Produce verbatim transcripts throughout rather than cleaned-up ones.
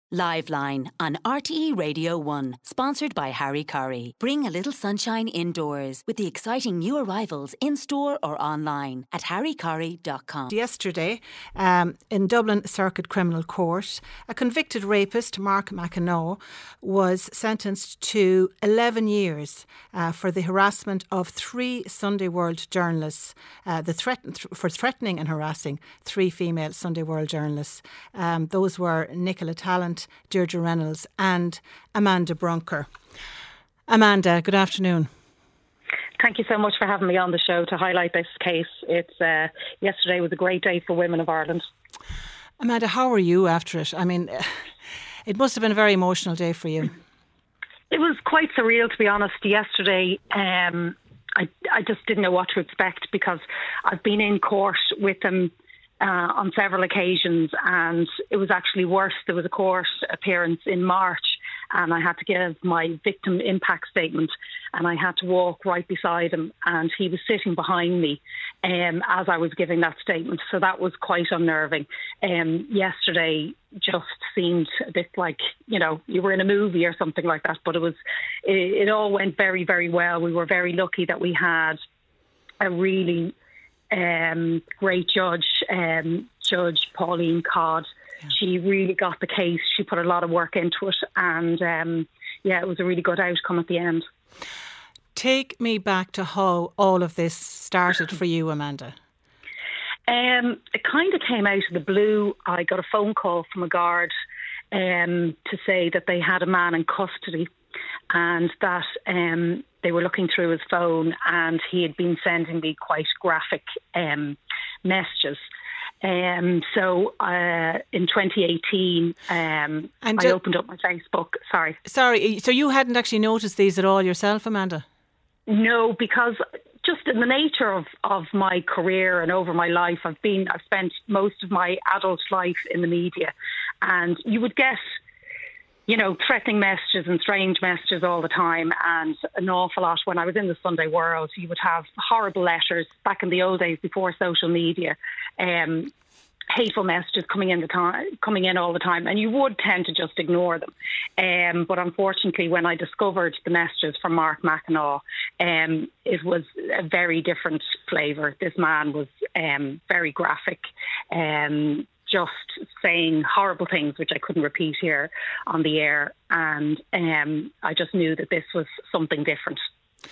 Liveline on R T E Radio one, sponsored by Harry Curry. Bring a little sunshine indoors with the exciting new arrivals in-store or online at harry curry dot com. Yesterday, um, in Dublin Circuit Criminal Court, a convicted rapist, Mark McEnroe, was sentenced to eleven years uh, for the harassment of three Sunday World journalists, uh, the threat- th- for threatening and harassing three female Sunday World journalists. Um, those were Nicola Tallant, Deirdre Reynolds and Amanda Brunker. Amanda, good afternoon. Thank you so much for having me on the show to highlight this case. It's uh, yesterday was a great day for women of Ireland. Amanda, how were you after it? I mean, it must have been a very emotional day for you. It was quite surreal, to be honest. Yesterday, um, I, I just didn't know what to expect because I've been in court with them Uh, on several occasions, and it was actually worse. There was a court appearance in March and I had to give my victim impact statement, and I had to walk right beside him, and he was sitting behind me um, as I was giving that statement. So that was quite unnerving. Um, yesterday just seemed a bit like, you know, you were in a movie or something like that, but it was, it, it all went very, very well. We were very lucky that we had a really Um, great judge, um, Judge Pauline Codd. Yeah. She really got the case. She put a lot of work into it, and um, yeah, it was a really good outcome at the end. Take me back to how all of this started for you, Amanda. Um, it kind of came out of the blue. I got a phone call from a guard um, to say that they had a man in custody, and that um, they were looking through his phone, and he had been sending me quite graphic um, messages. Um, so uh, in twenty eighteen, um, and I opened up my Facebook. Sorry. Sorry, so you hadn't actually noticed these at all yourself, Amanda? No, because just in the nature of, of my career and over my life, I've been I've spent most of my adult life in the media, and you would get, you know, threatening messages and strange messages all the time, and an awful lot. When I was in the Sunday World, you would have horrible letters back in the old days before social media, um, hateful messages coming in the time, coming in all the time, and you would tend to just ignore them. Um, but unfortunately, when I discovered the messages from Mark McEnroe, um, it was a very different flavour. This man was um, very graphic. Um, just saying horrible things, which I couldn't repeat here on the air. And um, I just knew that this was something different.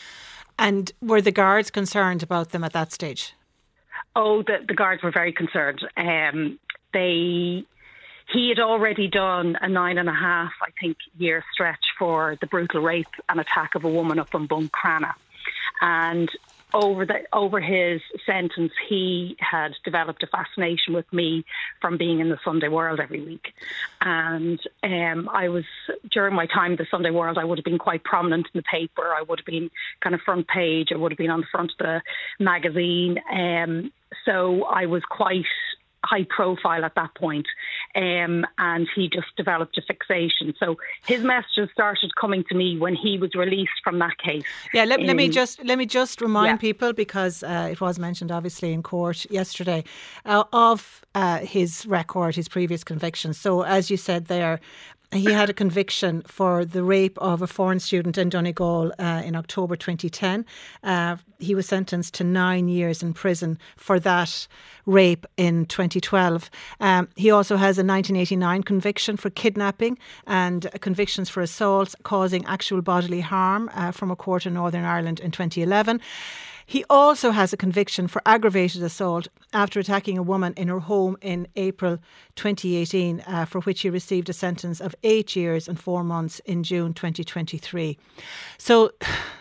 And were the guards concerned about them at that stage? Oh, the, the guards were very concerned. Um, they, he had already done a nine and a half, I think, year stretch for the brutal rape and attack of a woman up in Buncrana. And Over the over his sentence, he had developed a fascination with me from being in the Sunday World every week. And um, I was, during my time in the Sunday World, I would have been quite prominent in the paper. I would have been kind of front page. I would have been on the front of the magazine. Um, so I was quite high profile at that point, um, and he just developed a fixation. So his messages started coming to me when he was released from that case. Yeah, let, um, let me just let me just remind yeah. people, because uh, it was mentioned obviously in court yesterday, uh, of uh, his record, his previous convictions. So as you said there, he had a conviction for the rape of a foreign student in Donegal uh, in October twenty ten. Uh, he was sentenced to nine years in prison for that rape in twenty twelve. Um, he also has a nineteen eighty-nine conviction for kidnapping and uh, convictions for assaults causing actual bodily harm uh, from a court in Northern Ireland in twenty eleven. He also has a conviction for aggravated assault after attacking a woman in her home in April twenty eighteen, uh, for which he received a sentence of eight years and four months in June twenty twenty-three. So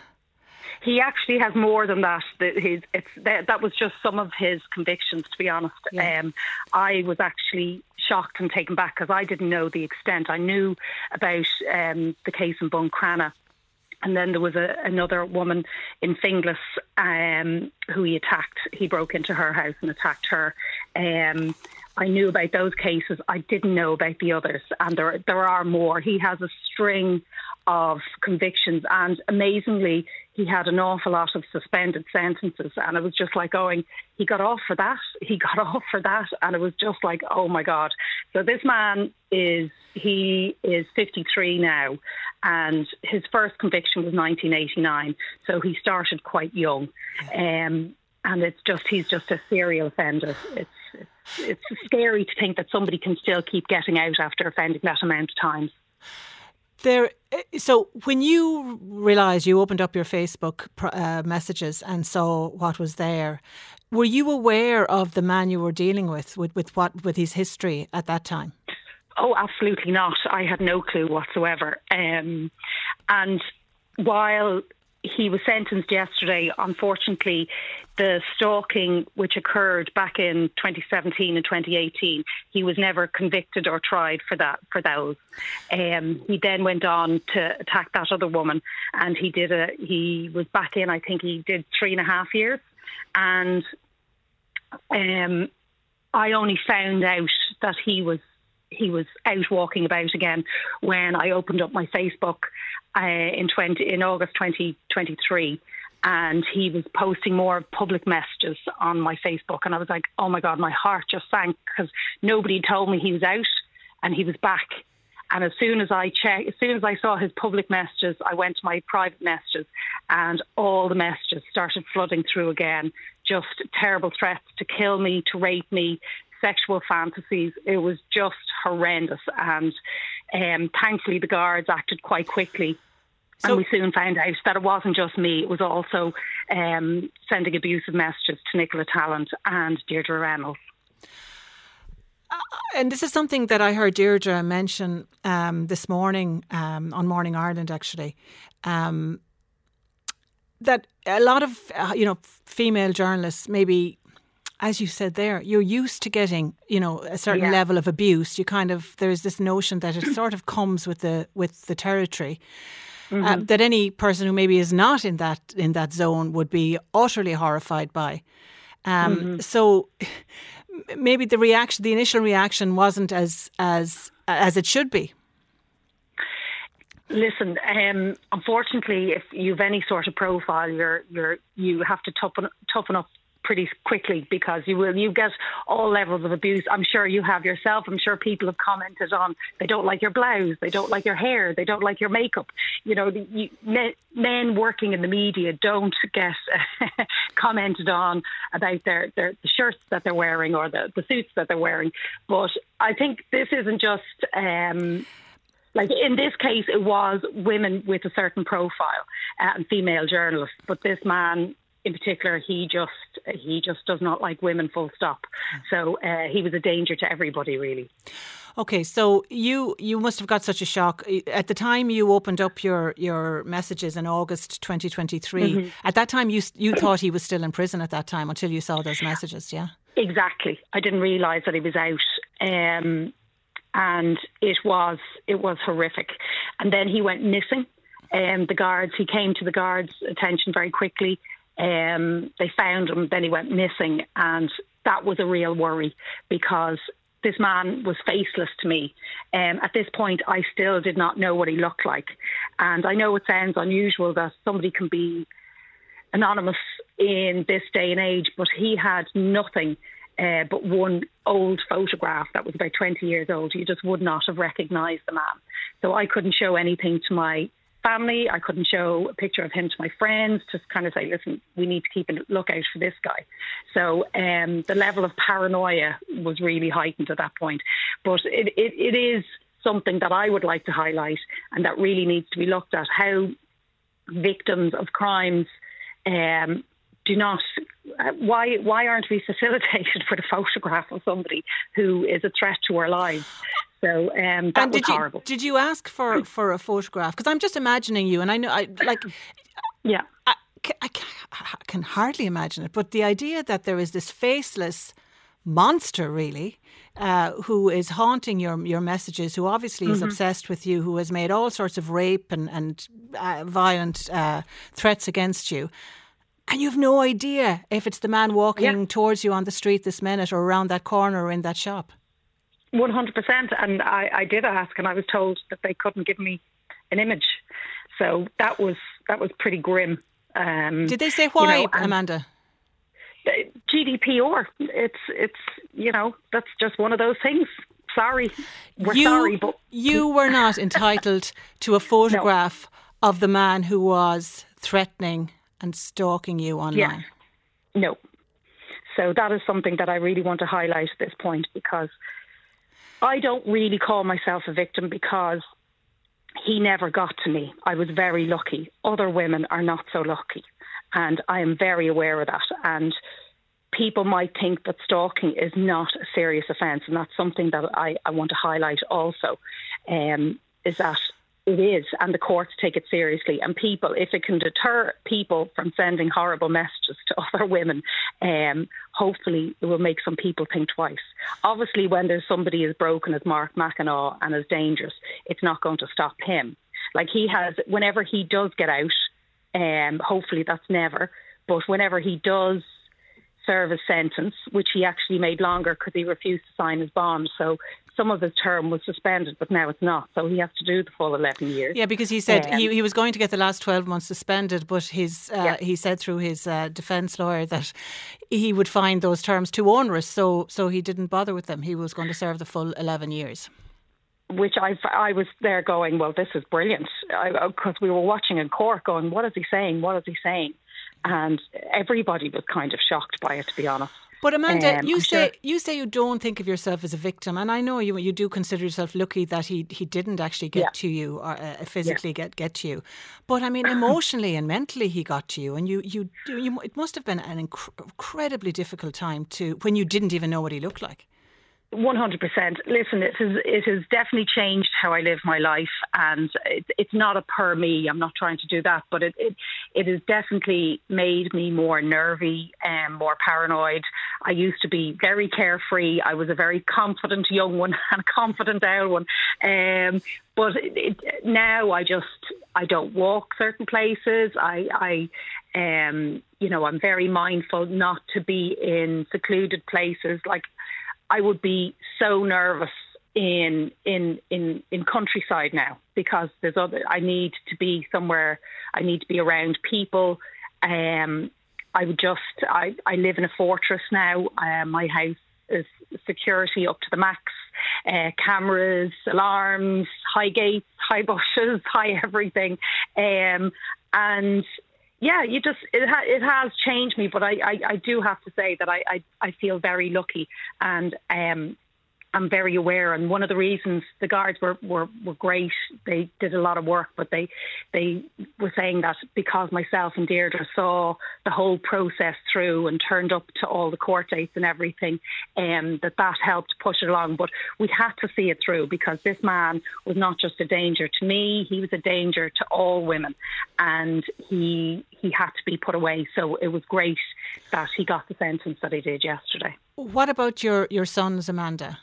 he actually has more than that. His, it's, that, that was just some of his convictions, to be honest. Yeah. Um, I was actually shocked and taken back because I didn't know the extent. I knew about um, the case in Buncrana. And then there was a, another woman in Finglas um, who he attacked. He broke into her house and attacked her. Um, I knew about those cases. I didn't know about the others. And there, there are more. He has a string of convictions. And amazingly, he had an awful lot of suspended sentences, and it was just like going, he got off for that, he got off for that, and it was just like, oh my God. So this man is, he is fifty-three now, and his first conviction was nineteen eighty-nine, so he started quite young. Um, and it's just, he's just a serial offender. It's, it's, it's scary to think that somebody can still keep getting out after offending that amount of times. There. So when you realised, you opened up your Facebook uh, messages and saw what was there, were you aware of the man you were dealing with, with, with what with his history at that time? Oh, absolutely not. I had no clue whatsoever. Um, and while he was sentenced yesterday, unfortunately, the stalking which occurred back in twenty seventeen and twenty eighteen, he was never convicted or tried for that for those. Um, he then went on to attack that other woman, and he did a. He was back in. I think he did three and a half years, and um, I only found out that he was he was out walking about again when I opened up my Facebook uh, in twenty in August twenty twenty-three. And he was posting more public messages on my Facebook. And I was like, oh my God, my heart just sank because nobody told me he was out and he was back. And as soon as I checked, as soon as I saw his public messages, I went to my private messages and all the messages started flooding through again. Just terrible threats to kill me, to rape me, sexual fantasies. It was just horrendous. And um, thankfully the guards acted quite quickly. So, and we soon found out that it wasn't just me. It was also um, sending abusive messages to Nicola Tallant and Deirdre Reynolds. Uh, and this is something that I heard Deirdre mention um, this morning um, on Morning Ireland, actually. Um, that a lot of, uh, you know, female journalists, maybe, as you said there, you're used to getting, you know, a certain yeah. level of abuse. You kind of, there's this notion that it sort of comes with the with the territory. Mm-hmm. Uh, that any person who maybe is not in that in that zone would be utterly horrified by. Um, mm-hmm. So maybe the reaction, the initial reaction, wasn't as as as it should be. Listen, um, unfortunately, if you've any sort of profile, you're you're you have to toughen toughen up pretty quickly because you will you get all levels of abuse. I'm sure you have yourself. I'm sure people have commented on they don't like your blouse, they don't like your hair, they don't like your makeup. You know, you, men working in the media don't get commented on about their, their the shirts that they're wearing or the, the suits that they're wearing. But I think this isn't just um, like in this case, it was women with a certain profile uh, and female journalists. But this man in particular, he just he just does not like women, full stop. So uh, he was a danger to everybody, really. Okay, so you you must have got such a shock. At the time you opened up your, your messages in August twenty twenty-three, mm-hmm. at that time you you thought he was still in prison at that time until you saw those messages, yeah? Exactly. I didn't realise that he was out. Um, and it was it was horrific. And then he went missing. Um, the guards, he came to the guards' attention very quickly. Um, they found him, then he went missing, and that was a real worry because this man was faceless to me. Um, at this point, I still did not know what he looked like. And I know it sounds unusual that somebody can be anonymous in this day and age, but he had nothing uh, but one old photograph that was about twenty years old. You just would not have recognised the man. So I couldn't show anything to my family. I couldn't show a picture of him to my friends, just kind of say, listen, we need to keep a lookout for this guy. So um, the level of paranoia was really heightened at that point. But it, it, it is something that I would like to highlight and that really needs to be looked at, how victims of crimes um, do not, uh, why, why aren't we facilitated with a photograph of somebody who is a threat to our lives? So um, that and was did you, horrible. Did you ask for, for a photograph? Because I'm just imagining you, and I know, I like, yeah, I, I, I can hardly imagine it. But the idea that there is this faceless monster, really, uh, who is haunting your your messages, who obviously is mm-hmm. obsessed with you, who has made all sorts of rape and and uh, violent uh, threats against you. And you have no idea if it's the man walking yeah. towards you on the street this minute or around that corner or in that shop. one hundred percent. And I, I did ask, and I was told that they couldn't give me an image. So that was that was pretty grim. Um, Did they say why, you know, Amanda? G D P R. It's it's you know that's just one of those things. Sorry, we're you, sorry, but you were not entitled to a photograph no. of the man who was threatening and stalking you online. Yes. No. So that is something that I really want to highlight at this point, because I don't really call myself a victim because he never got to me. I was very lucky. Other women are not so lucky. And I am very aware of that. And people might think that stalking is not a serious offence. And that's something that I, I want to highlight also, um, is that it is. And the courts take it seriously. And people, if it can deter people from sending horrible messages to other women, um, hopefully it will make some people think twice. Obviously, when there's somebody as broken as Mark McEnagh and as dangerous, it's not going to stop him. Like he has, whenever he does get out, Um, hopefully that's never, but whenever he does serve a sentence, which he actually made longer because he refused to sign his bond, so some of his term was suspended, but now it's not, so he has to do the full eleven years. Yeah, because he said um, he, he was going to get the last twelve months suspended, but his uh, yeah. he said through his uh, defence lawyer that he would find those terms too onerous, so so he didn't bother with them. He was going to serve the full eleven years. Which I, I was there going, well, this is brilliant, because we were watching in court going, what is he saying? What is he saying? And everybody was kind of shocked by it, to be honest. But Amanda, um, you I'm say sure. you say you don't think of yourself as a victim, and I know you you do consider yourself lucky that he he didn't actually get yeah. to you or uh, physically yeah. get get to you. But I mean, emotionally and mentally, he got to you, and you you, you it must have been an inc- incredibly difficult time to when you didn't even know what he looked like. one hundred percent. Listen, it has, it has definitely changed how I live my life, and it, it's not a per me. I'm not trying to do that, but it, it it has definitely made me more nervy and more paranoid. I used to be very carefree. I was a very confident young one and a confident old one. Um, but it, it, now I just, I don't walk certain places. I, I um, you know, I'm very mindful not to be in secluded places. Like, I would be so nervous in in in in countryside now, because there's other. I need to be somewhere. I need to be around people. Um, I would just. I, I live in a fortress now. Uh, my house is security up to the max. Uh, cameras, alarms, high gates, high bushes, high everything, um, and. Yeah, you just it, ha- it has changed me, but I, I, I do have to say that I, I, I feel very lucky, and um, I'm very aware. And one of the reasons the guards were, were, were great, they did a lot of work, but they they were saying that because myself and Deirdre saw the whole process through and turned up to all the court dates and everything, um, that that helped push it along. But we had to see it through, because this man was not just a danger to me, he was a danger to all women, and he he had to be put away. So it was great that he got the sentence that he did yesterday. What about your, your sons, Amanda?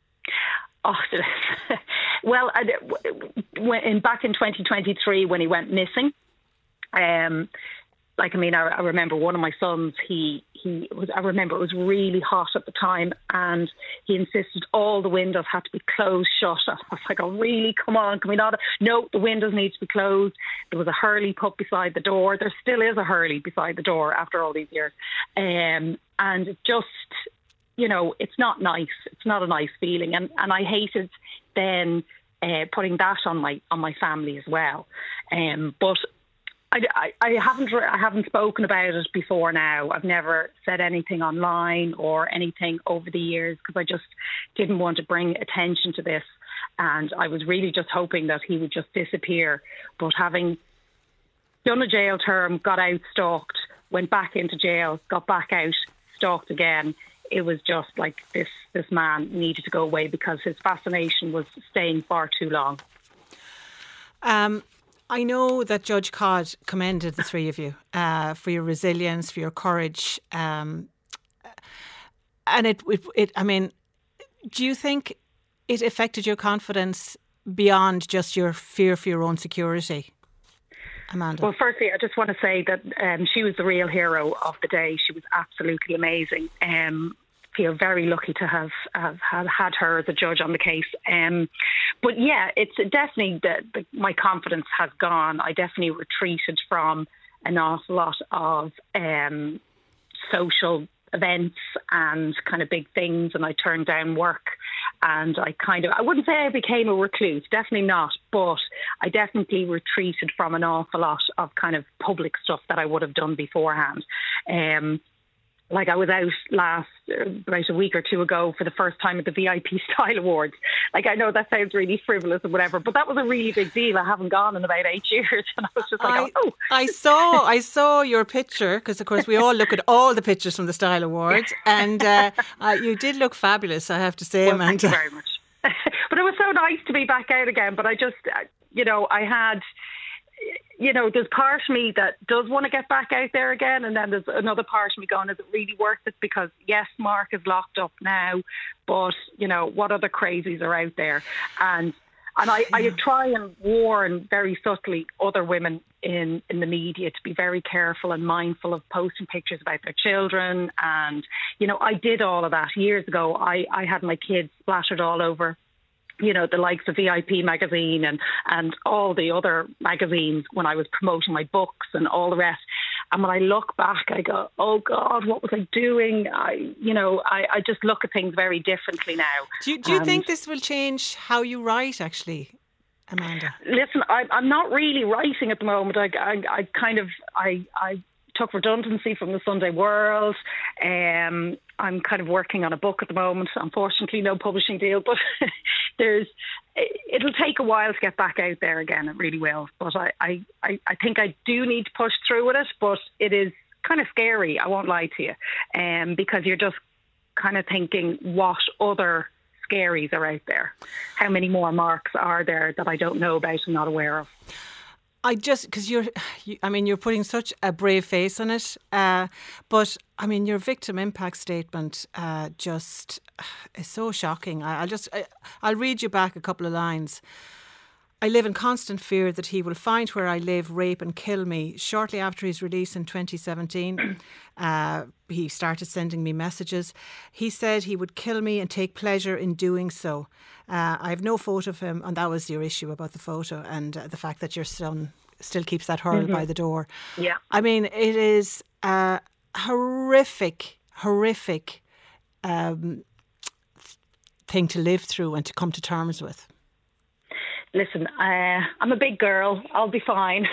Oh, well, I, when, back in twenty twenty-three when he went missing, um, like I mean, I, I remember one of my sons. He he was. I remember it was really hot at the time, and he insisted all the windows had to be closed shut. I was like, "Oh, really? Come on, can we not?" No, the windows need to be closed. There was a Hurley pub beside the door. There still is a Hurley beside the door after all these years, um, and it just. You know, it's not nice. It's not a nice feeling, and and I hated then uh, putting that on my on my family as well. Um, but I, I, I haven't I haven't spoken about it before now. I've never said anything online or anything over the years, because I just didn't want to bring attention to this, and I was really just hoping that he would just disappear. But having done a jail term, got out, stalked, went back into jail, got back out, stalked again. It was just like this this man needed to go away, because his fascination was staying far too long. Um, I know that Judge Codd commended the three of you uh, for your resilience, for your courage. Um, and it, it, it, I mean, do you think it affected your confidence beyond just your fear for your own security? Amanda. Well, firstly, I just want to say that um, she was the real hero of the day. She was absolutely amazing. Um, feel very lucky to have, have, have had her as a judge on the case. Um, but yeah, it's definitely that my confidence has gone. I definitely retreated from an awful lot of um, social events and kind of big things, and I turned down work, and I kind of, I wouldn't say I became a recluse, definitely not, but I definitely retreated from an awful lot of kind of public stuff that I would have done beforehand. Um, Like I was out last, about a week or two ago for the first time at the V I P Style Awards. Like, I know that sounds really frivolous and whatever, but that was a really big deal. I haven't gone in about eight years. And I was just like, I, oh. I saw I saw your picture, because of course we all look at all the pictures from the Style Awards. And uh, uh, you did look fabulous, I have to say, well, Amanda. Thank you very much. But it was so nice to be back out again. But I just, you know, I had... You know, there's part of me that does want to get back out there again, and then there's another part of me going, is it really worth it? Because yes, Mark is locked up now, but you know, what other crazies are out there? And and I, I try and warn very subtly other women in, in the media to be very careful and mindful of posting pictures about their children. And, you know, I did all of that years ago. I, I had my kids splattered all over, you know, the likes of V I P magazine and, and all the other magazines when I was promoting my books and all the rest. And when I look back, I go, oh God, what was I doing? I, you know, I, I just look at things very differently now. Do you, do you and think this will change how you write, actually, Amanda? Listen, I, I'm not really writing at the moment. I, I, I kind of, I, I took redundancy from the Sunday World. Um, I'm kind of working on a book at the moment. Unfortunately, no publishing deal, but there's, it'll take a while to get back out there again. It really will. But I, I, I think I do need to push through with it, but it is kind of scary. I won't lie to you. Um, because you're just kind of thinking what other scaries are out there. How many more Marks are there that I don't know about and not aware of? I just, because you're, you, I mean, you're putting such a brave face on it. Uh, but, I mean, your victim impact statement uh, just is so shocking. I, I'll just, I, I'll read you back a couple of lines. I live in constant fear that he will find where I live, rape and kill me. Shortly after his release in twenty seventeen, uh, he started sending me messages. He said he would kill me and take pleasure in doing so. Uh, I have no photo of him, and that was your issue about the photo and uh, the fact that your son still keeps that hurl mm-hmm. by the door. Yeah. I mean, it is a horrific, horrific um, thing to live through and to come to terms with. Listen, uh, I'm a big girl. I'll be fine.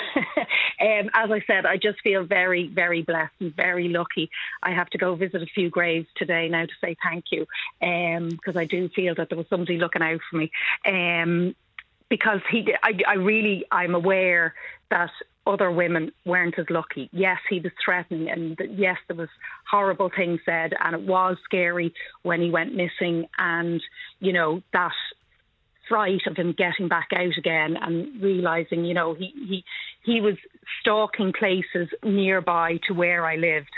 um, as I said, I just feel very, very blessed and very lucky. I have to go visit a few graves today now to say thank you, because um, I do feel that there was somebody looking out for me. Um, because he, I, I really, I'm aware that other women weren't as lucky. Yes, he was threatening, and yes, there was horrible things said, and it was scary when he went missing, and, you know, that fright of him getting back out again and realising, you know, he, he he was stalking places nearby to where I lived.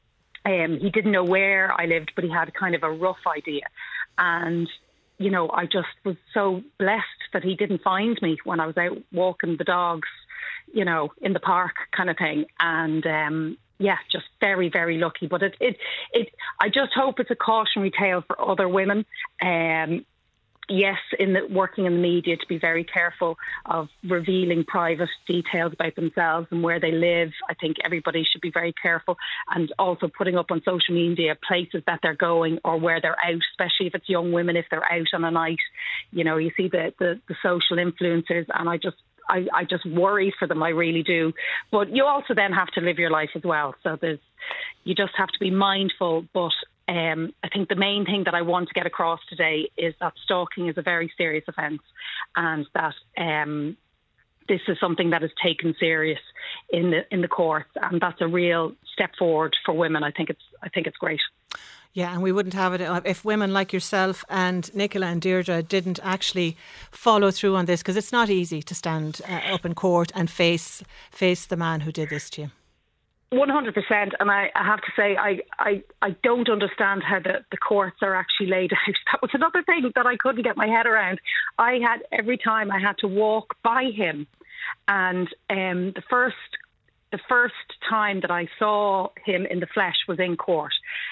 Um, he didn't know where I lived, but he had kind of a rough idea. And, you know, I just was so blessed that he didn't find me when I was out walking the dogs, you know, in the park kind of thing. And, um, yeah, just very, very lucky. But it, it, it, I just hope it's a cautionary tale for other women. Um, Yes, in the, working in the media, to be very careful of revealing private details about themselves and where they live. I think everybody should be very careful, and also putting up on social media places that they're going or where they're out, especially if it's young women, if they're out on a night. You know, you see the, the, the social influencers, and I just I, I just worry for them, I really do. But you also then have to live your life as well. So there's you just have to be mindful, but Um, I think the main thing that I want to get across today is that stalking is a very serious offence, and that um, this is something that is taken serious in the in the courts, and that's a real step forward for women. I think it's I think it's great. Yeah, and we wouldn't have it if women like yourself and Nicola and Deirdre didn't actually follow through on this, because it's not easy to stand uh, up in court and face face the man who did this to you. one hundred percent, and I, I have to say I, I, I don't understand how the, the courts are actually laid out. That was another thing that I couldn't get my head around. I had, every time I had to walk by him, and um, the first the first time that I saw him in the flesh was in court,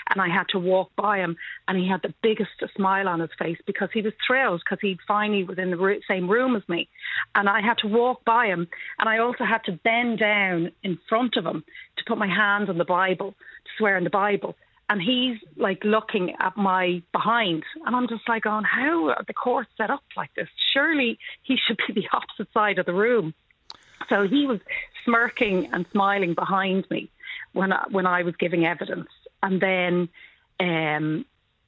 and I had to walk by him, and he had the biggest smile on his face because he was thrilled because he finally was in the same room as me. And I had to walk by him, and I also had to bend down in front of him to put my hand on the Bible, to swear in the Bible. And he's like looking at my behind, and I'm just like, going, how are the courts set up like this? Surely he should be the opposite side of the room. So he was smirking and smiling behind me when I, when I was giving evidence. And then um,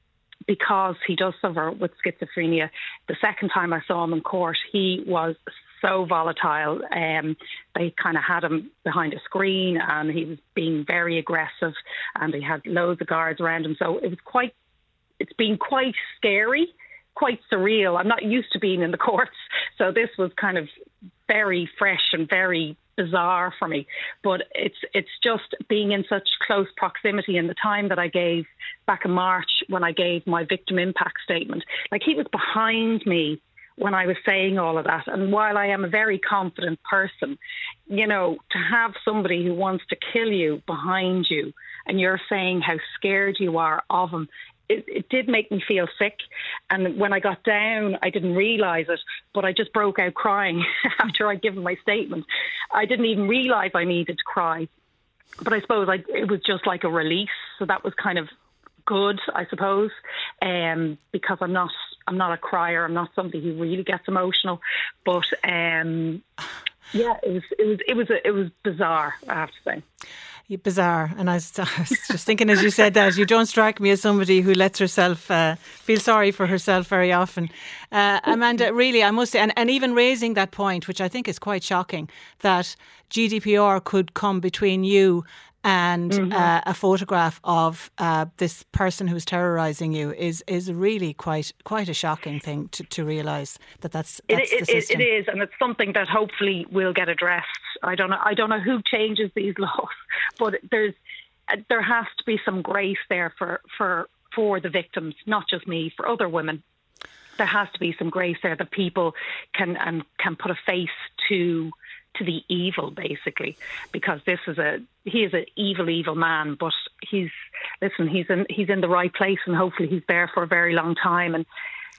because he does suffer with schizophrenia, the second time I saw him in court, he was so volatile. Um, they kind of had him behind a screen, and he was being very aggressive, and he had loads of guards around him. So it was quite, it's been quite scary, quite surreal. I'm not used to being in the courts, so this was kind of very fresh and very bizarre for me. But it's it's just being in such close proximity, and the time that I gave back in March when I gave my victim impact statement, like he was behind me when I was saying all of that. And while I am a very confident person, you know, to have somebody who wants to kill you behind you and you're saying how scared you are of him, it, it did make me feel sick. And when I got down, I didn't realise it, but I just broke out crying after I'd given my statement. I didn't even realise I needed to cry. But I suppose I, it was just like a release. So that was kind of good, I suppose, um, because I'm not I'm not a crier. I'm not somebody who really gets emotional. But um, yeah, it was it was it was it was bizarre, I have to say. Bizarre. And I was, I was just thinking as you said that, you don't strike me as somebody who lets herself uh, feel sorry for herself very often. Uh, Amanda, really, I must say, and, and even raising that point, which I think is quite shocking, that G D P R could come between you and mm-hmm. uh, a photograph of uh, this person who's terrorising you is is really quite quite a shocking thing to, to realise that that's, that's it, the it, system. It is, and it's something that hopefully will get addressed. I don't know. I don't know who changes these laws, but there's there has to be some grace there for for for the victims, not just me, for other women. There has to be some grace there that people can and can put a face to. to the evil, basically, because this is a he is an evil, evil man. But he's listen, he's in he's in the right place, and hopefully he's there for a very long time. And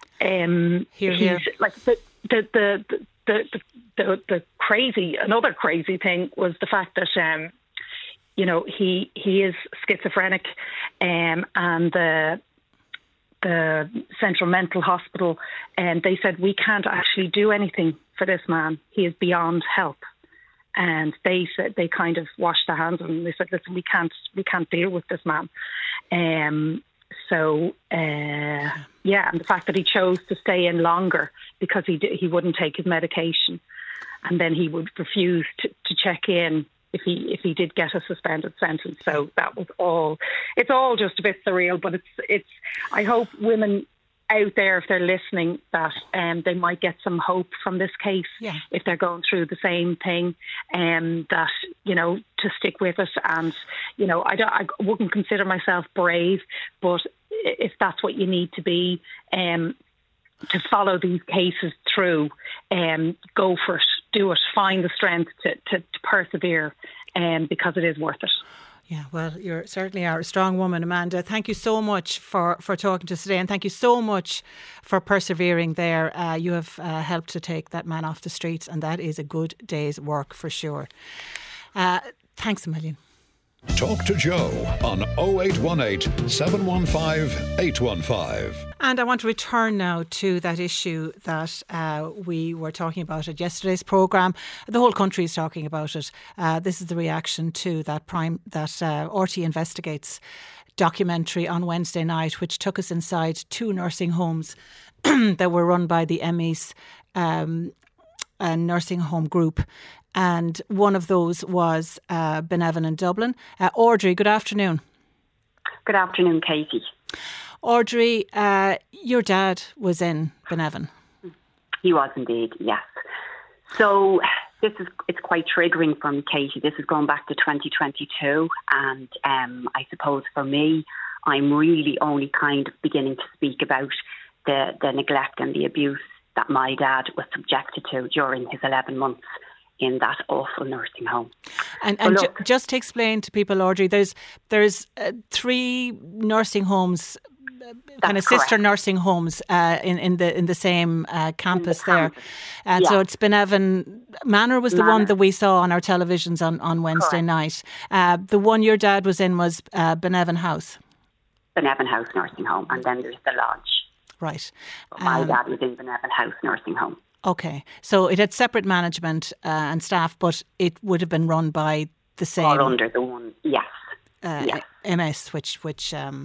um, here, he's here. like the the the the, the the the crazy another crazy thing was the fact that um, you know he he is schizophrenic, um, and the. the Central Mental Hospital, and they said, we can't actually do anything for this man. He is beyond help. And they said, they kind of washed their hands and they said, listen, we can't, we can't deal with this man. Um, so, uh, yeah, and the fact that he chose to stay in longer because he he wouldn't take his medication, and then he would refuse to, to check in if he if he did get a suspended sentence. So that was all. It's all just a bit surreal, but it's it's. I hope women out there, if they're listening, that um, they might get some hope from this case. Yeah. If they're going through the same thing, um, that you know to stick with it. And you know, I don't. I wouldn't consider myself brave, but if that's what you need to be, um, to follow these cases through, um, go for it. Do it. Find the strength to, to, to persevere, um, because it is worth it. Yeah, well, you certainly are a strong woman, Amanda. Thank you so much for, for talking to us today, and thank you so much for persevering there. Uh, you have uh, helped to take that man off the streets, and that is a good day's work for sure. Uh, thanks a million. Talk to Joe on oh eight one eight, seven one five, eight one five. And I want to return now to that issue that uh, we were talking about at yesterday's programme. The whole country is talking about it. Uh, this is the reaction to that prime that uh, R T Investigates documentary on Wednesday night, which took us inside two nursing homes that were run by the M E S um, a nursing home group. And one of those was uh, Benevin in Dublin. Uh, Audrey, good afternoon. Good afternoon, Katie. Audrey, uh, your dad was in Benevin. He was indeed, yes. So this is it's quite triggering for me, Katie. This is going back to twenty twenty-two, and um, I suppose for me, I'm really only kind of beginning to speak about the, the neglect and the abuse that my dad was subjected to during his eleven months in that awful nursing home. And, and look, ju- just to explain to people, Audrey, there's there's uh, three nursing homes, uh, kind of sister correct. nursing homes uh, in in the in the same uh, campus the there. campus. Uh, Yeah. So it's Benevan Manor was the Manor. one that we saw on our televisions on, on Wednesday Correct. night. Uh, the one your dad was in was uh, Benevan House. Benevan House Nursing Home, and then there's the lodge. Right. My Um, dad was in Benevan House Nursing Home. Okay. So it had separate management uh, and staff, but it would have been run by the same All under the one, yes. uh, yes. M S, which which um,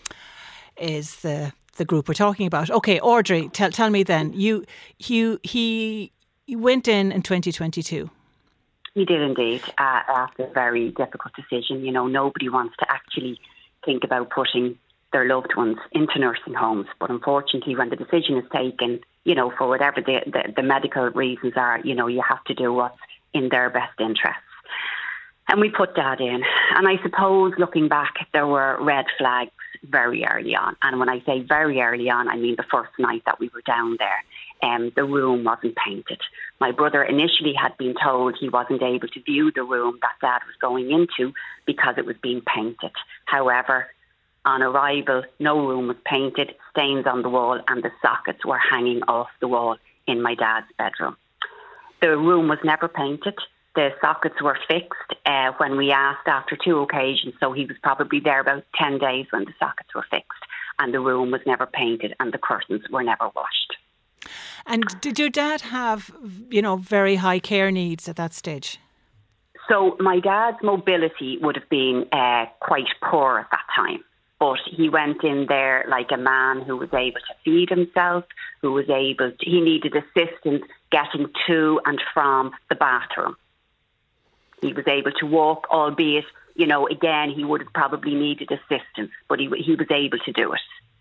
is the the group we're talking about. Okay, Audrey, tell tell me then. You you he you went in in twenty twenty-two. He did indeed, uh, after a very difficult decision. You know, nobody wants to actually think about putting their loved ones into nursing homes. But unfortunately, when the decision is taken, you know, for whatever the, the, the medical reasons are, you know, you have to do what's in their best interests. And we put Dad in. And I suppose looking back, there were red flags very early on. And when I say very early on, I mean the first night that we were down there. Um, the room wasn't painted. My brother initially had been told he wasn't able to view the room that Dad was going into because it was being painted. However, on arrival, no room was painted, stains on the wall, and the sockets were hanging off the wall in my dad's bedroom. The room was never painted. The sockets were fixed uh, when we asked after two occasions, so he was probably there about ten days when the sockets were fixed, and the room was never painted and the curtains were never washed. And did your dad have, you know, very high care needs at that stage? So my dad's mobility would have been uh, quite poor at that time. But he went in there like a man who was able to feed himself, who was able to, he needed assistance getting to and from the bathroom. He was able to walk, albeit, you know, again, he would have probably needed assistance, but he he was able to do it.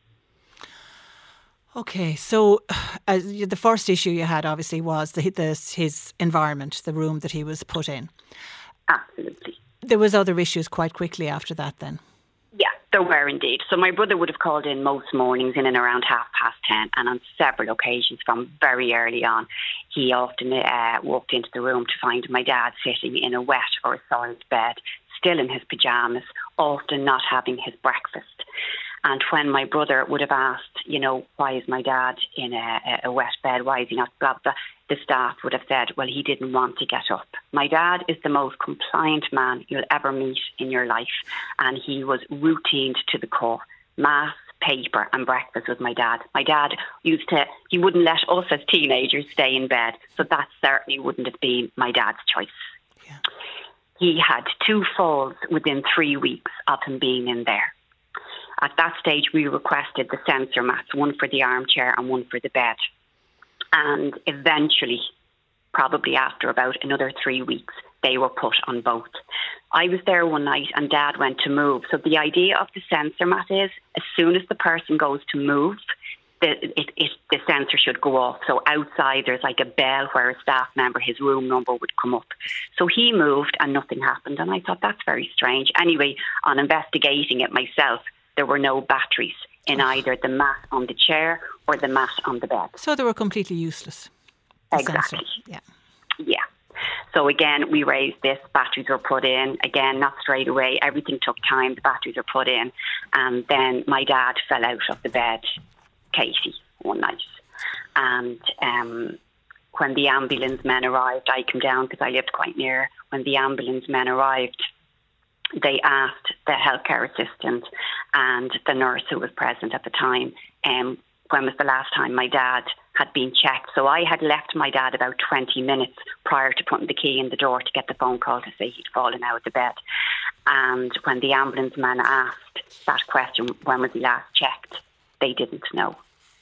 Okay, so uh, the first issue you had obviously was the, the, his environment, the room that he was put in. Absolutely. There was other issues quite quickly after that then. Yeah, there were indeed. So my brother would have called in most mornings in and around half past ten, and on several occasions from very early on, he often uh, walked into the room to find my dad sitting in a wet or a soiled bed, still in his pyjamas, often not having his breakfast. And when my brother would have asked, you know, why is my dad in a, a wet bed? Why is he not blah, blah? The staff would have said, well, he didn't want to get up. My dad is the most compliant man you'll ever meet in your life. And he was routined to the core. Mass, paper and breakfast with my dad. My dad used to, he wouldn't let us as teenagers stay in bed. So that certainly wouldn't have been my dad's choice. Yeah. He had two falls within three weeks of him being in there. At that stage, we requested the sensor mats, one for the armchair and one for the bed. And eventually, probably after about another three weeks, they were put on both. I was there one night and Dad went to move. So the idea of the sensor mat is as soon as the person goes to move, the, it, it, the sensor should go off. So outside there's like a bell where a staff member, his room number would come up. So he moved and nothing happened. And I thought that's very strange. Anyway, on investigating it myself, there were no batteries in either the mat on the chair or the mat on the bed. So they were completely useless. The Exactly. sensor. Yeah. Yeah. So again, we raised this, batteries were put in, again, not straight away, everything took time, the batteries were put in, and then my dad fell out of the bed, Katie, one night. And um, when the ambulance men arrived, I came down because I lived quite near. When the ambulance men arrived, they asked the healthcare assistant and the nurse who was present at the time, um, when was the last time my dad had been checked. So I had left my dad about twenty minutes prior to putting the key in the door to get the phone call to say he'd fallen out of the bed. And when the ambulance man asked that question, when was he last checked, they didn't know.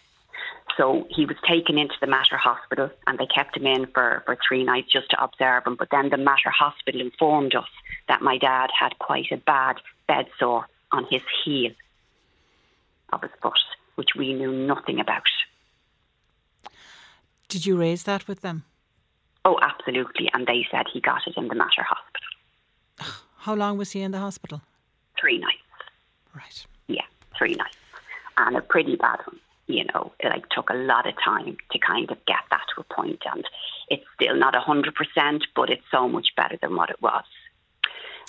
So he was taken into the Mater Hospital and they kept him in for, for three nights just to observe him. But then the Mater Hospital informed us that my dad had quite a bad bed sore on his heel of his foot, which we knew nothing about. Did you raise that with them? Oh, absolutely. And they said he got it in the Mater Hospital. How long was he in the hospital? Three nights. Right. Yeah, three nights. And a pretty bad one. You know, it like took a lot of time to kind of get that to a point, and it's still not one hundred percent, but it's so much better than what it was.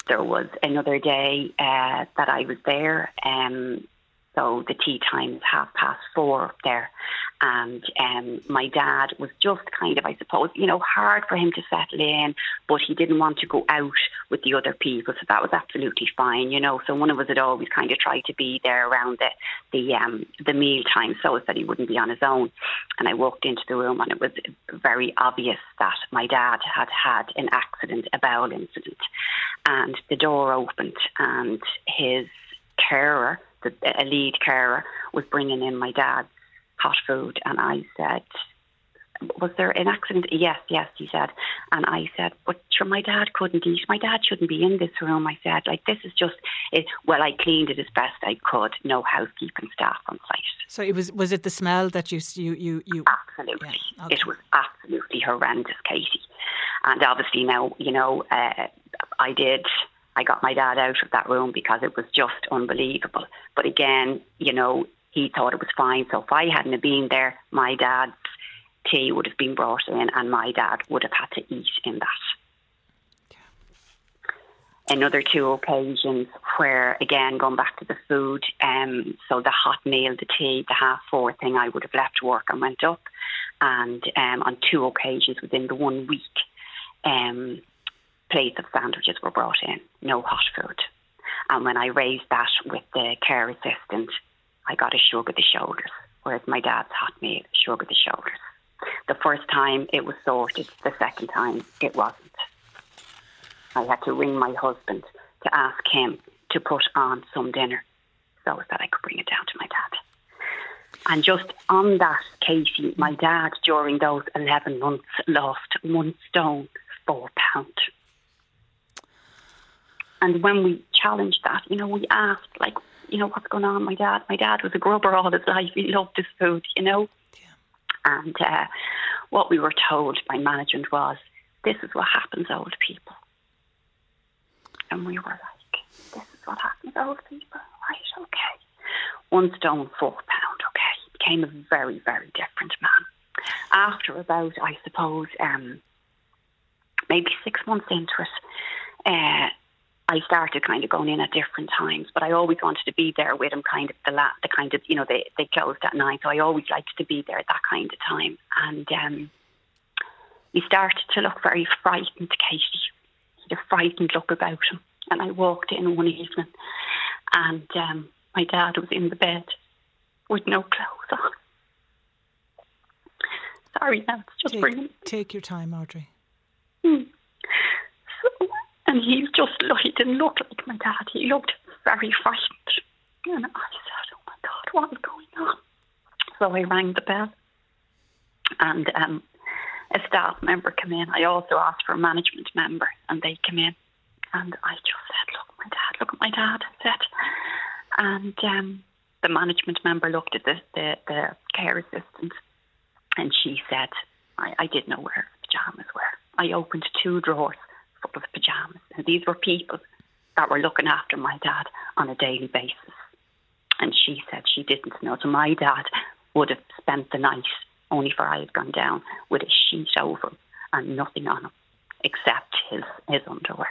there was another day uh, that I was there. Um, so the tea time is half past four up there. And um, my dad was just kind of, I suppose, you know, hard for him to settle in, but he didn't want to go out with the other people, so that was absolutely fine, you know. So one of us had always kind of tried to be there around the the um, the meal time so that he wouldn't be on his own. And I walked into the room and it was very obvious that my dad had had an accident, a bowel incident. And the door opened and his carer, the, a lead carer, was bringing in my dad's hot food, and I said, was there an accident? Yes, yes, he said. And I said, but sure, my dad couldn't eat. My dad shouldn't be in this room. I said, like, this is just, it. Well, I cleaned it as best I could. No housekeeping staff on site. So it was, was it the smell that you, you, you, you... Absolutely. Yeah, okay. It was absolutely horrendous, Katie. And obviously now, you know, uh, I did... I got my dad out of that room because it was just unbelievable. But again, you know, he thought it was fine. So if I hadn't have been there, my dad's tea would have been brought in and my dad would have had to eat in that. Yeah. Another two occasions where, again, going back to the food, um, so the hot meal, the tea, the half four thing, I would have left work and went up. And um, on two occasions within the one week, um, plates of sandwiches were brought in, no hot food. And when I raised that with the care assistant, I got a shrug of the shoulders, whereas my dad's hot meal, shrug of the shoulders. The first time it was sorted, the second time it wasn't. I had to ring my husband to ask him to put on some dinner so that I could bring it down to my dad. And just on that, Katie, my dad, during those eleven months, lost one stone, four pounds. And when we challenged that, you know, we asked, like, you know, what's going on? My dad, my dad was a grubber all his life. He loved his food, you know. Yeah. And uh, what we were told by management was, this is what happens to old people. And we were like, this is what happens to old people. Right, okay. One stone, four pound, okay. He became a very, very different man. After about, I suppose, um, maybe six months into it, uh, I started kind of going in at different times, but I always wanted to be there with him kind of the la- the kind of, you know, they, they closed at nine, so I always liked to be there at that kind of time. And um, he started to look very frightened, Katie. He had a frightened look about him. And I walked in one evening and um, my dad was in the bed with no clothes on. Sorry, now it's just take, bringing... Take your time, Audrey. Hmm. So... And he just he didn't look like my dad. He looked very frightened. And I said, oh my God, what is going on? So I rang the bell. And um, a staff member came in. I also asked for a management member and they came in. And I just said, look at my dad, look at my dad, I said. And um, the management member looked at the, the, the care assistant and she said, I, I didn't know where his pyjamas were. I opened two drawers of pyjamas, and these were people that were looking after my dad on a daily basis. And she said she didn't know. So my dad would have spent the night, only for I had gone down, with a sheet over him and nothing on him except his, his underwear.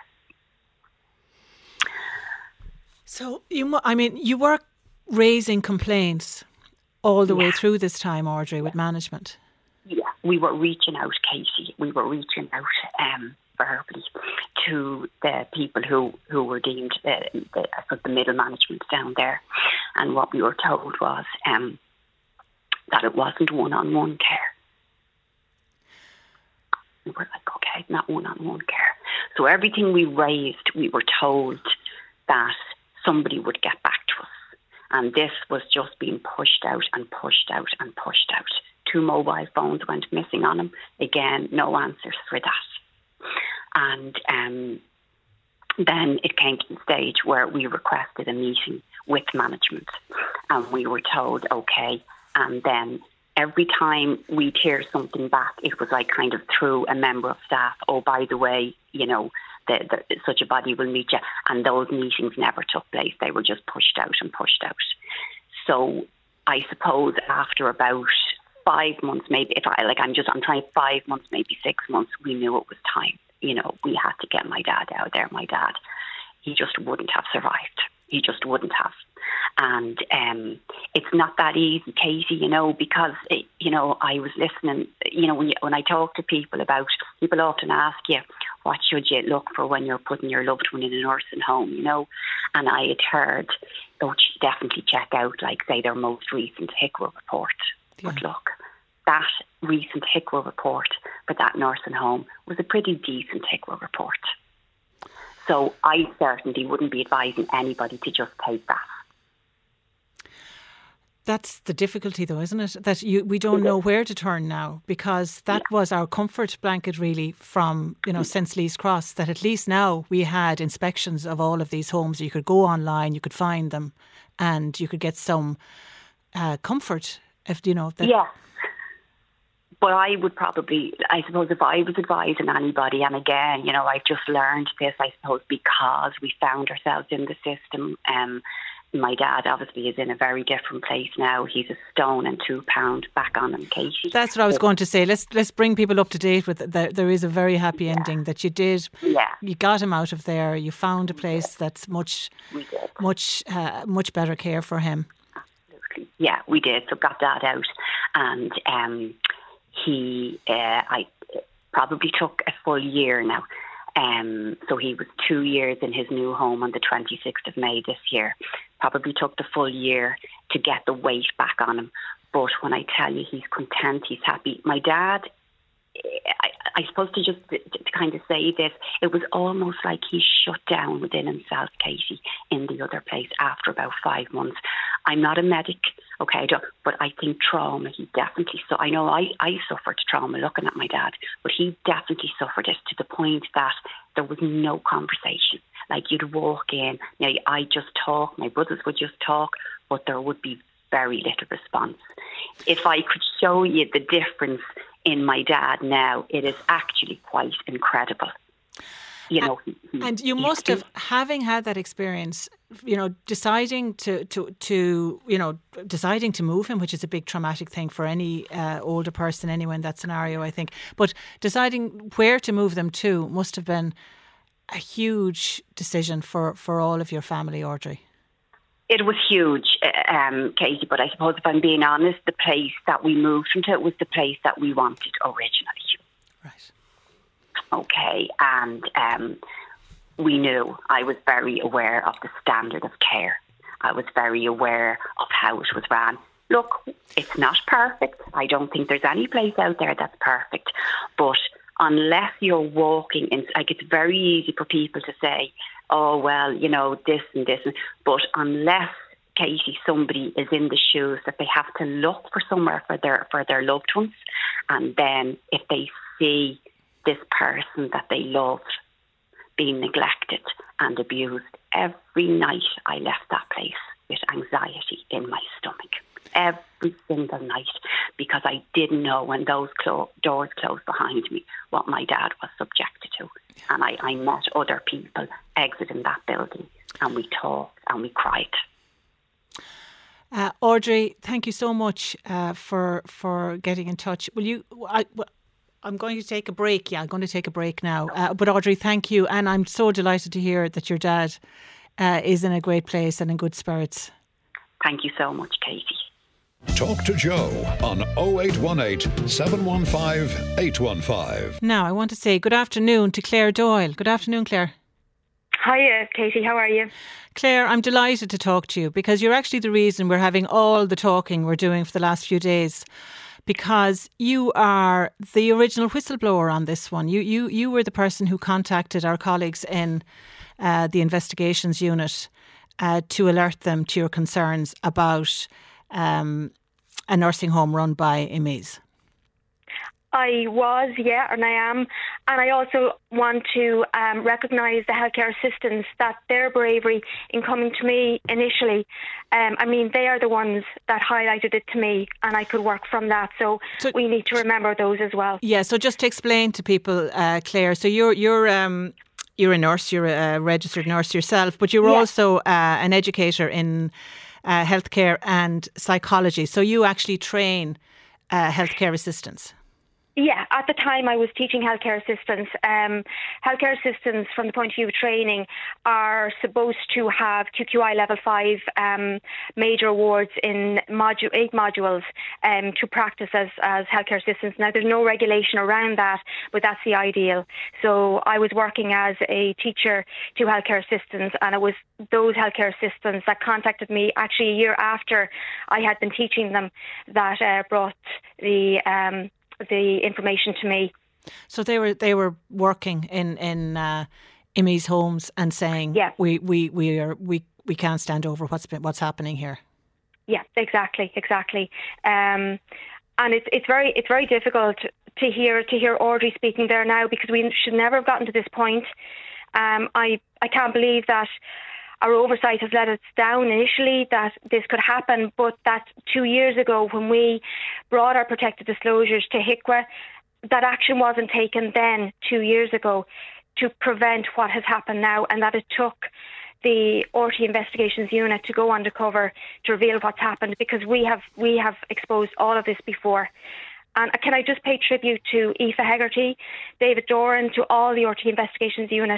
So you, I mean, you were raising complaints all the yeah. way through this time, Audrey, with management. Yeah, we were reaching out, Katie. We were reaching out. Um, verbally to the people who, who were deemed uh, the, the middle management down there. And what we were told was um, that it wasn't one-on-one care. We were like, okay, not one-on-one care. So everything we raised, we were told that somebody would get back to us. And this was just being pushed out and pushed out and pushed out. Two mobile phones went missing on him. Again, no answers for that. And um, then it came to the stage where we requested a meeting with management and we were told, okay, and then every time we'd hear something back, it was like kind of through a member of staff, oh, by the way, you know, the, the, such a body will meet you. And those meetings never took place. They were just pushed out and pushed out. So I suppose after about five months, maybe, if I, like I'm just, I'm trying five months, maybe six months, we knew it was time. You know, we had to get my dad out there. My dad he just wouldn't have survived. He just wouldn't have. And um, it's not that easy, Katie, you know, because, it, you know, I was listening, you know, when, you, when I talk to people about, people often ask you, what should you look for when you're putting your loved one in a nursing home, you know? And I had heard, oh, definitely check out, like, say, their most recent H I C R A report. Yeah. But look, that recent H I C R A report for that nursing home was a pretty decent H I C R A report. So I certainly wouldn't be advising anybody to just take that. That's the difficulty, though, isn't it? That you we don't know where to turn now, because that yeah. was our comfort blanket, really, from, you know, since Lees Cross, that at least now we had inspections of all of these homes. You could go online, you could find them, and you could get some uh, comfort, if you know. That yeah. But I would probably, I suppose, if I was advising anybody, and again, you know, I've just learned this, I suppose, because we found ourselves in the system. Um, My dad obviously is in a very different place now. He's a stone and two pound back on him, Katie. That's what I was going to say. Let's let's bring people up to date with it. There is a very happy yeah. ending that you did. Yeah. You got him out of there. You found a place that's much, much, uh, much better care for him. Absolutely. Yeah, we did. So got Dad out, and um, he, uh, I probably took a full year now. Um, so he was two years in his new home on the twenty-sixth of May this year. Probably took the full year to get the weight back on him. But when I tell you he's content, he's happy. My dad, I, I suppose to just to, to kind of say this, it was almost like he shut down within himself, Katie, in the other place after about five months. I'm not a medic, okay, I don't, but I think trauma, he definitely, so I know I, I suffered trauma looking at my dad, but he definitely suffered it to the point that there was no conversation. Like, you'd walk in, you know, I just talk, my brothers would just talk, but there would be very little response. If I could show you the difference in my dad now, it is actually quite incredible. You know, he, he, and you must have, having had that experience, you know, deciding to, to, to, you know, deciding to move him, which is a big traumatic thing for any uh, older person anyway in that scenario, I think. But deciding where to move them to must have been a huge decision for, for all of your family, Audrey. It was huge, um, Katie, but I suppose if I'm being honest, the place that we moved him to was the place that we wanted originally. Right. Okay, and um, we knew, I was very aware of the standard of care. I was very aware of how it was ran. Look, it's not perfect. I don't think there's any place out there that's perfect. But unless you're walking in, like, it's very easy for people to say, oh, well, you know, this and this. And, but unless, Katie, somebody is in the shoes that they have to look for somewhere for their for their loved ones, and then if they see this person that they loved being neglected and abused, every night I left that place with anxiety in my stomach. Every single night, because I didn't know when those clo- doors closed behind me what my dad was subjected to. And I, I met other people exiting that building, and we talked and we cried. Uh, Audrey, thank you so much uh, for for getting in touch. Will you? I, I'm going to take a break. Yeah, I'm going to take a break now. Uh, but Audrey, thank you, and I'm so delighted to hear that your dad uh, is in a great place and in good spirits. Thank you so much, Katie. Talk to Joe on oh eight one eight, seven one five, eight one five. Now, I want to say good afternoon to Claire Doyle. Good afternoon, Claire. Hiya, Katie. How are you? Claire, I'm delighted to talk to you because you're actually the reason we're having all the talking we're doing for the last few days, because you are the original whistleblower on this one. You you you were the person who contacted our colleagues in uh, the investigations unit uh, to alert them to your concerns about um, a nursing home run by Imiz. I was, yeah, and I am. And I also want to um, recognise the healthcare assistants, that their bravery in coming to me initially. Um, I mean, they are the ones that highlighted it to me, and I could work from that. So, so we need to remember those as well. Yeah, so just to explain to people, uh, Claire, so you're you're um, you're a nurse, you're a registered nurse yourself, but you're yeah. also uh, an educator in uh, healthcare and psychology. So you actually train uh, healthcare assistants. Yeah, at the time I was teaching healthcare assistants. Um, healthcare assistants, from the point of view of training, are supposed to have Q Q I level five um, major awards in modu- eight modules um, to practice as, as healthcare assistants. Now, there's no regulation around that, but that's the ideal. So I was working as a teacher to healthcare assistants, and it was those healthcare assistants that contacted me actually a year after I had been teaching them that uh, brought the um, the information to me. So they were they were working in in uh, Immies homes and saying, yeah. we we we are we we can't stand over what's been what's happening here. Yeah, exactly, exactly. Um, and it's it's very it's very difficult to hear to hear Audrey speaking there now, because we should never have gotten to this point. Um, I I can't believe that our oversight has let us down initially, that this could happen, but that two years ago when we brought our protected disclosures to H I C W A, that action wasn't taken then two years ago to prevent what has happened now, and that it took the R T E Investigations Unit to go undercover to reveal what's happened, because we have we have exposed all of this before. And can I just pay tribute to Aoife Hegarty, David Doran, to all the R T E Investigations Unit.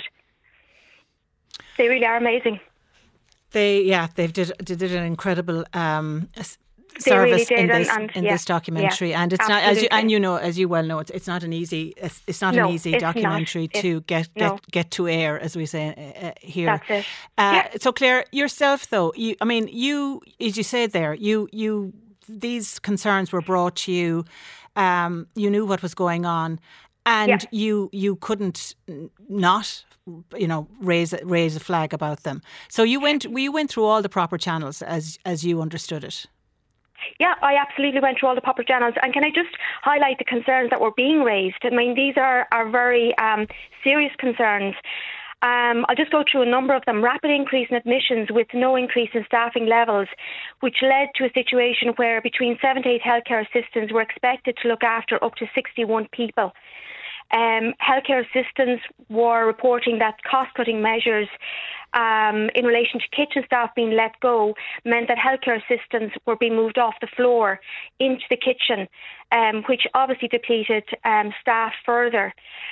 They really are amazing. They, yeah, they've did, they did an incredible um, service really did, in this and, and, in yeah, this documentary, yeah, and it's absolutely. not as you and you know as you well know it's it's not an easy it's, it's not no, an easy it's documentary not. to it's, get no. get get to air, as we say uh, here. That's it. Uh, yeah. So Claire, yourself though, you, I mean, you as you said there, you you these concerns were brought to you. Um, you knew what was going on, and yeah. you you couldn't not. you know, raise raise a flag about them. So you went you went through all the proper channels as as you understood it. Yeah, I absolutely went through all the proper channels. And can I just highlight the concerns that were being raised? I mean, these are, are very um, serious concerns. Um, I'll just go through a number of them. Rapid increase in admissions with no increase in staffing levels, which led to a situation where between seven to eight healthcare assistants were expected to look after up to sixty-one people. Um, healthcare assistants were reporting that cost-cutting measures um, in relation to kitchen staff being let go meant that healthcare assistants were being moved off the floor into the kitchen, um, which obviously depleted um, staff further.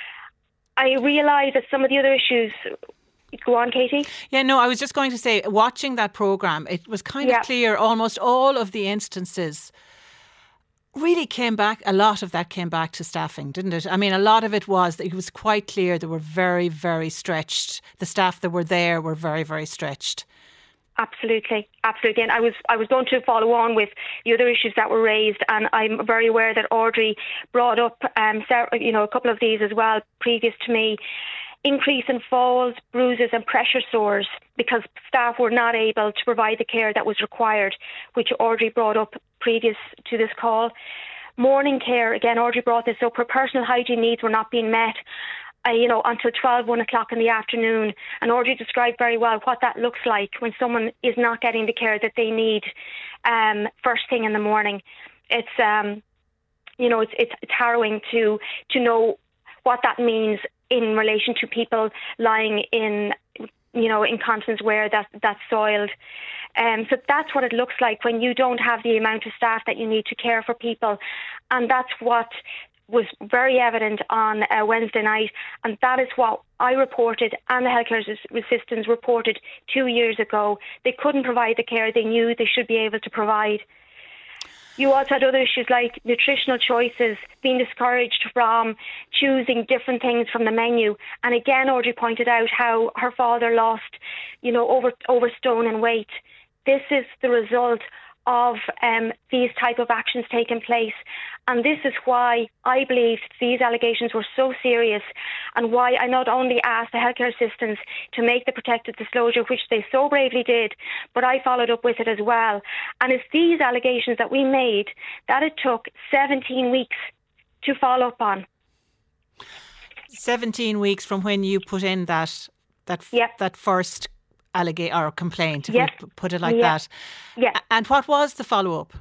I realise that some of the other issues... Go on, Katie. Yeah, no, I was just going to say, watching that programme, it was kind yeah. of clear almost all of the instances really came back, a lot of that came back to staffing, didn't it? I mean, a lot of it was, it was quite clear they were very, very stretched. The staff that were there were very, very stretched. Absolutely, absolutely. And I was I was going to follow on with the other issues that were raised, and I'm very aware that Audrey brought up um, you know, a couple of these as well previous to me. Increase in falls, bruises and pressure sores because staff were not able to provide the care that was required, which Audrey brought up previous to this call. Morning care, again, Audrey brought this up, her personal hygiene needs were not being met, uh, you know, until twelve, one o'clock in the afternoon. And Audrey described very well what that looks like when someone is not getting the care that they need um, first thing in the morning. It's, um, you know, it's, it's, it's harrowing to to know what that means in relation to people lying in, you know, incontinence wear that, that's soiled. Um, so that's what it looks like when you don't have the amount of staff that you need to care for people. And that's what was very evident on uh, Wednesday night. And that is what I reported and the healthcare assistants reported two years ago. They couldn't provide the care they knew they should be able to provide. You also had other issues like nutritional choices, being discouraged from choosing different things from the menu. And again, Audrey pointed out how her father lost, you know, over over stone and weight. This is the result of um, these type of actions taking place. And this is why I believe these allegations were so serious, and why I not only asked the healthcare assistants to make the protected disclosure, which they so bravely did, but I followed up with it as well. And it's these allegations that we made that it took seventeen weeks to follow up on. seventeen weeks from when you put in that that yep. that first allegation or complaint, if yep. we put it like yep. that. Yeah. And what was the follow up?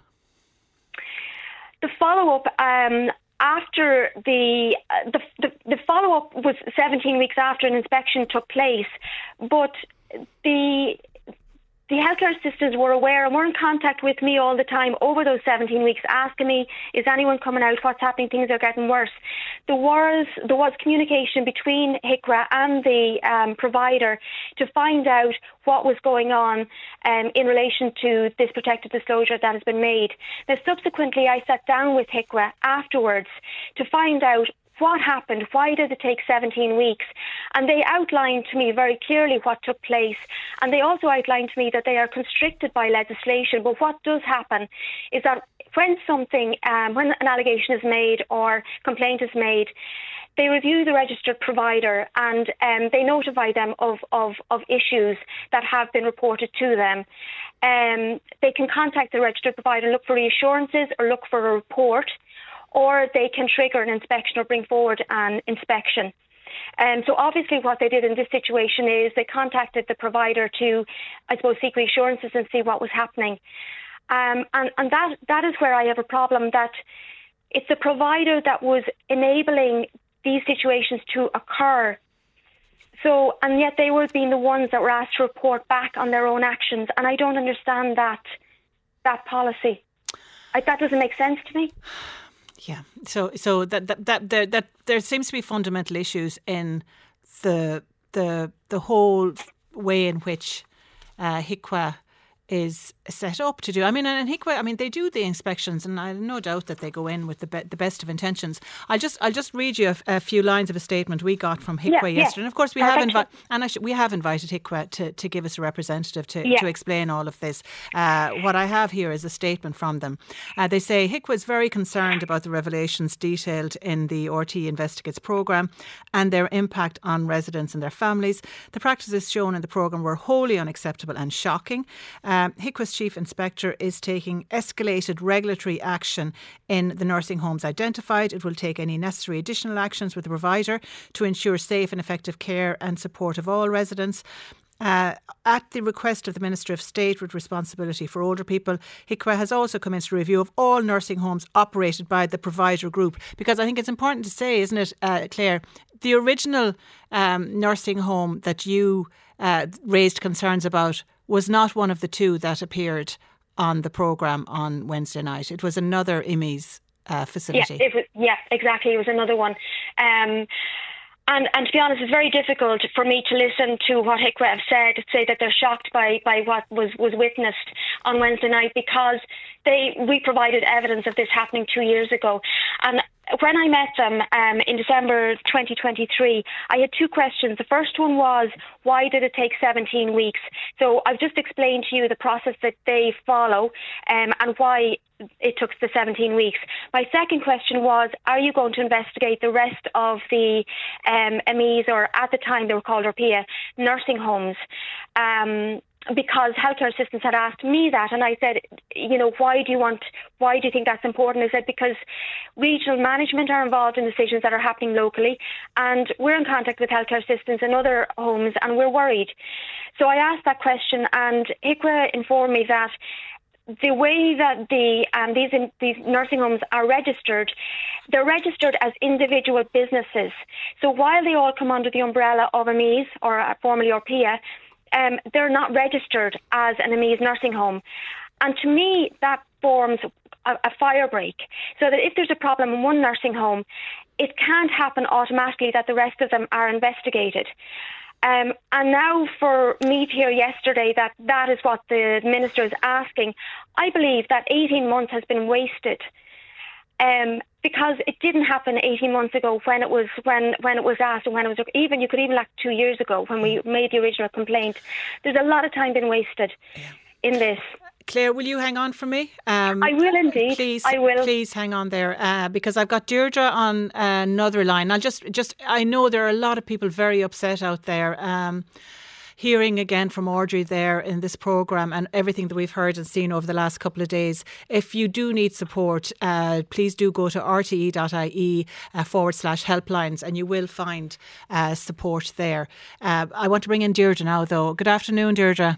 The follow-up um, after the, uh, the the the follow-up was seventeen weeks after an inspection took place, but the the healthcare assistants were aware and were in contact with me all the time over those seventeen weeks, asking me, is anyone coming out, what's happening, things are getting worse. There was there was communication between H I C W A and the um, provider to find out what was going on um, in relation to this protected disclosure that has been made. Now, subsequently, I sat down with H I C W A afterwards to find out what happened, why did it take seventeen weeks? And they outlined to me very clearly what took place. And they also outlined to me that they are constricted by legislation. But what does happen is that when something, um, when an allegation is made or complaint is made, they review the registered provider and um, they notify them of, of, of issues that have been reported to them. Um, they can contact the registered provider, look for reassurances or look for a report, or they can trigger an inspection or bring forward an inspection. Um, so obviously what they did in this situation is they contacted the provider to, I suppose, seek reassurances and see what was happening. Um, and and that that is where I have a problem, that it's the provider that was enabling these situations to occur. So, and yet they were being the ones that were asked to report back on their own actions. And I don't understand that, that policy. I, that doesn't make sense to me. Yeah, so so that that that there that there seems to be fundamental issues in the the the whole way in which uh, H I C W A is set up to do. I mean, and H I C W A, I mean, they do the inspections, and I have no doubt that they go in with the be- the best of intentions. I'll just I'll just read you a, a few lines of a statement we got from H I C W A yeah, yesterday. Yeah. And of course, we have invi- and actually, we have invited H I C W A to, to give us a representative to, yeah. to explain all of this. Uh, what I have here is a statement from them. Uh, they say H I C W A is very concerned about the revelations detailed in the R T E Investigates programme and their impact on residents and their families. The practices shown in the programme were wholly unacceptable and shocking. Um, H I C W A's Chief Inspector is taking escalated regulatory action in the nursing homes identified. It will take any necessary additional actions with the provider to ensure safe and effective care and support of all residents. Uh, at the request of the Minister of State with responsibility for older people, H I C W A has also commenced a review of all nursing homes operated by the provider group. Because I think it's important to say, isn't it, uh, Claire, the original um, nursing home that you uh, raised concerns about was not one of the two that appeared on the programme on Wednesday night. It was another I M E S uh, facility. Yeah, it was, yeah, exactly. It was another one. Um, and, and to be honest, it's very difficult for me to listen to what H I C W A have said, to say that they're shocked by, by what was, was witnessed on Wednesday night, because they we provided evidence of this happening two years ago. And when I met them um, in December twenty twenty-three, I had two questions. The first one was, why did it take seventeen weeks? So I've just explained to you the process that they follow um, and why it took the seventeen weeks. My second question was, are you going to investigate the rest of the um, M Es, or at the time they were called R P E A, nursing homes? Um, because healthcare assistants had asked me that, and I said, you know, why do you want, why do you think that's important? I said, because regional management are involved in decisions that are happening locally, and we're in contact with healthcare assistants in other homes, and we're worried. So I asked that question, and H I C W A informed me that the way that the um, these in, these nursing homes are registered, they're registered as individual businesses. So while they all come under the umbrella of M Es, or uh, formerly R P E A, Um, they're not registered as an M Es nursing home. And to me, that forms a, a fire break. So that if there's a problem in one nursing home, it can't happen automatically that the rest of them are investigated. Um, and now for me to hear yesterday that that is what the Minister is asking, I believe that eighteen months has been wasted. Um, because it didn't happen eighteen months ago when it was when, when it was asked, and when it was even you could even like two years ago when we made the original complaint. There's a lot of time been wasted yeah. in this. Claire, will you hang on for me? Um, I will indeed. Please, I will. Please hang on there uh, because I've got Deirdre on uh, another line. I'll just, just, I know there are a lot of people very upset out there. Um, Hearing again from Audrey there in this programme and everything that we've heard and seen over the last couple of days. If you do need support, uh, please do go to rte.ie uh, forward slash helplines and you will find uh, support there. Uh, I want to bring in Deirdre now though. Good afternoon, Deirdre.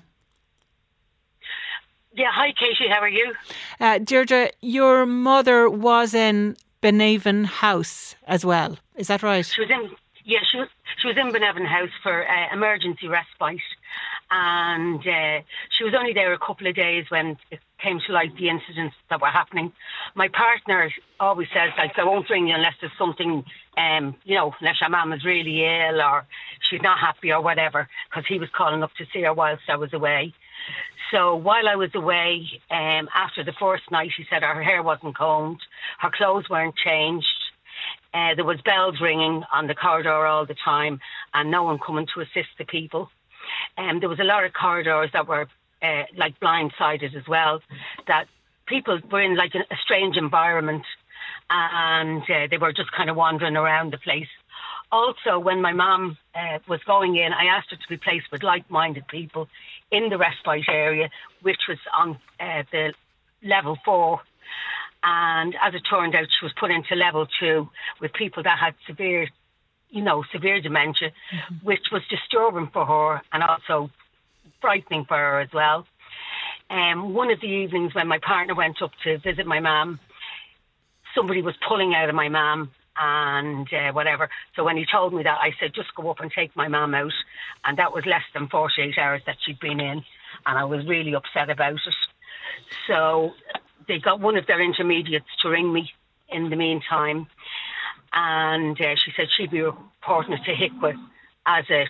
Yeah, hi Katie, how are you? Uh, Deirdre, your mother was in Beneven House as well, is that right? She was in... Yeah, she was she was in Beneven House for uh, emergency respite, And uh, she was only there a couple of days when it came to light the incidents that were happening. My partner always says, like, I won't ring you unless there's something, um, you know, unless your mum is really ill or she's not happy or whatever, because he was calling up to see her whilst I was away. So while I was away, um, after the first night, he said her hair wasn't combed, her clothes weren't changed. Uh, there was bells ringing on the corridor all the time and no one coming to assist the people. Um, there was a lot of corridors that were uh, like blindsided as well, that people were in like a, a strange environment and uh, they were just kind of wandering around the place. Also, when my mum uh, was going in, I asked her to be placed with like-minded people in the respite area, which was on uh, the level four. And as it turned out, she was put into level two with people that had severe, you know, severe dementia, mm-hmm. which was disturbing for her and also frightening for her as well. Um, one of the evenings when my partner went up to visit my mum, somebody was pulling out of my mum and uh, whatever. So when he told me that, I said, just go up and take my mum out. And that was less than forty-eight hours that she'd been in. And I was really upset about it. So they got one of their intermediates to ring me in the meantime. And uh, she said she'd be reporting it to H I C W A as a,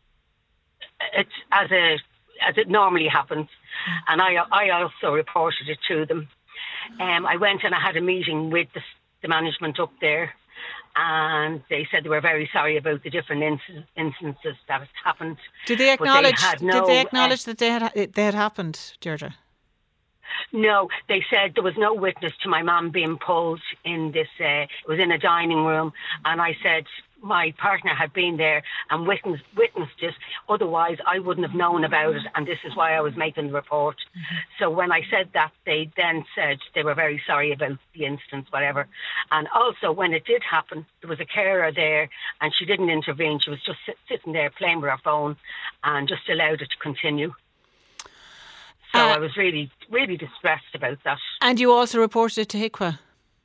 it's as a, as it normally happens. And I, I also reported it to them. Um, I went and I had a meeting with the, the management up there, and they said they were very sorry about the different inc- instances that had happened. Did they acknowledge? They no, did they acknowledge uh, that they had they had happened, Deirdre? No, they said there was no witness to my mum being pulled in this. Uh, it was in a dining room, and I said my partner had been there and witnessed, witnessed it. Otherwise, I wouldn't have known about it, and this is why I was making the report. Mm-hmm. So when I said that, they then said they were very sorry about the instance, whatever. And also, when it did happen, there was a carer there, and she didn't intervene. She was just sit, sitting there playing with her phone and just allowed it to continue. So uh, I was really, really distressed about that. And you also reported it to H I C W A?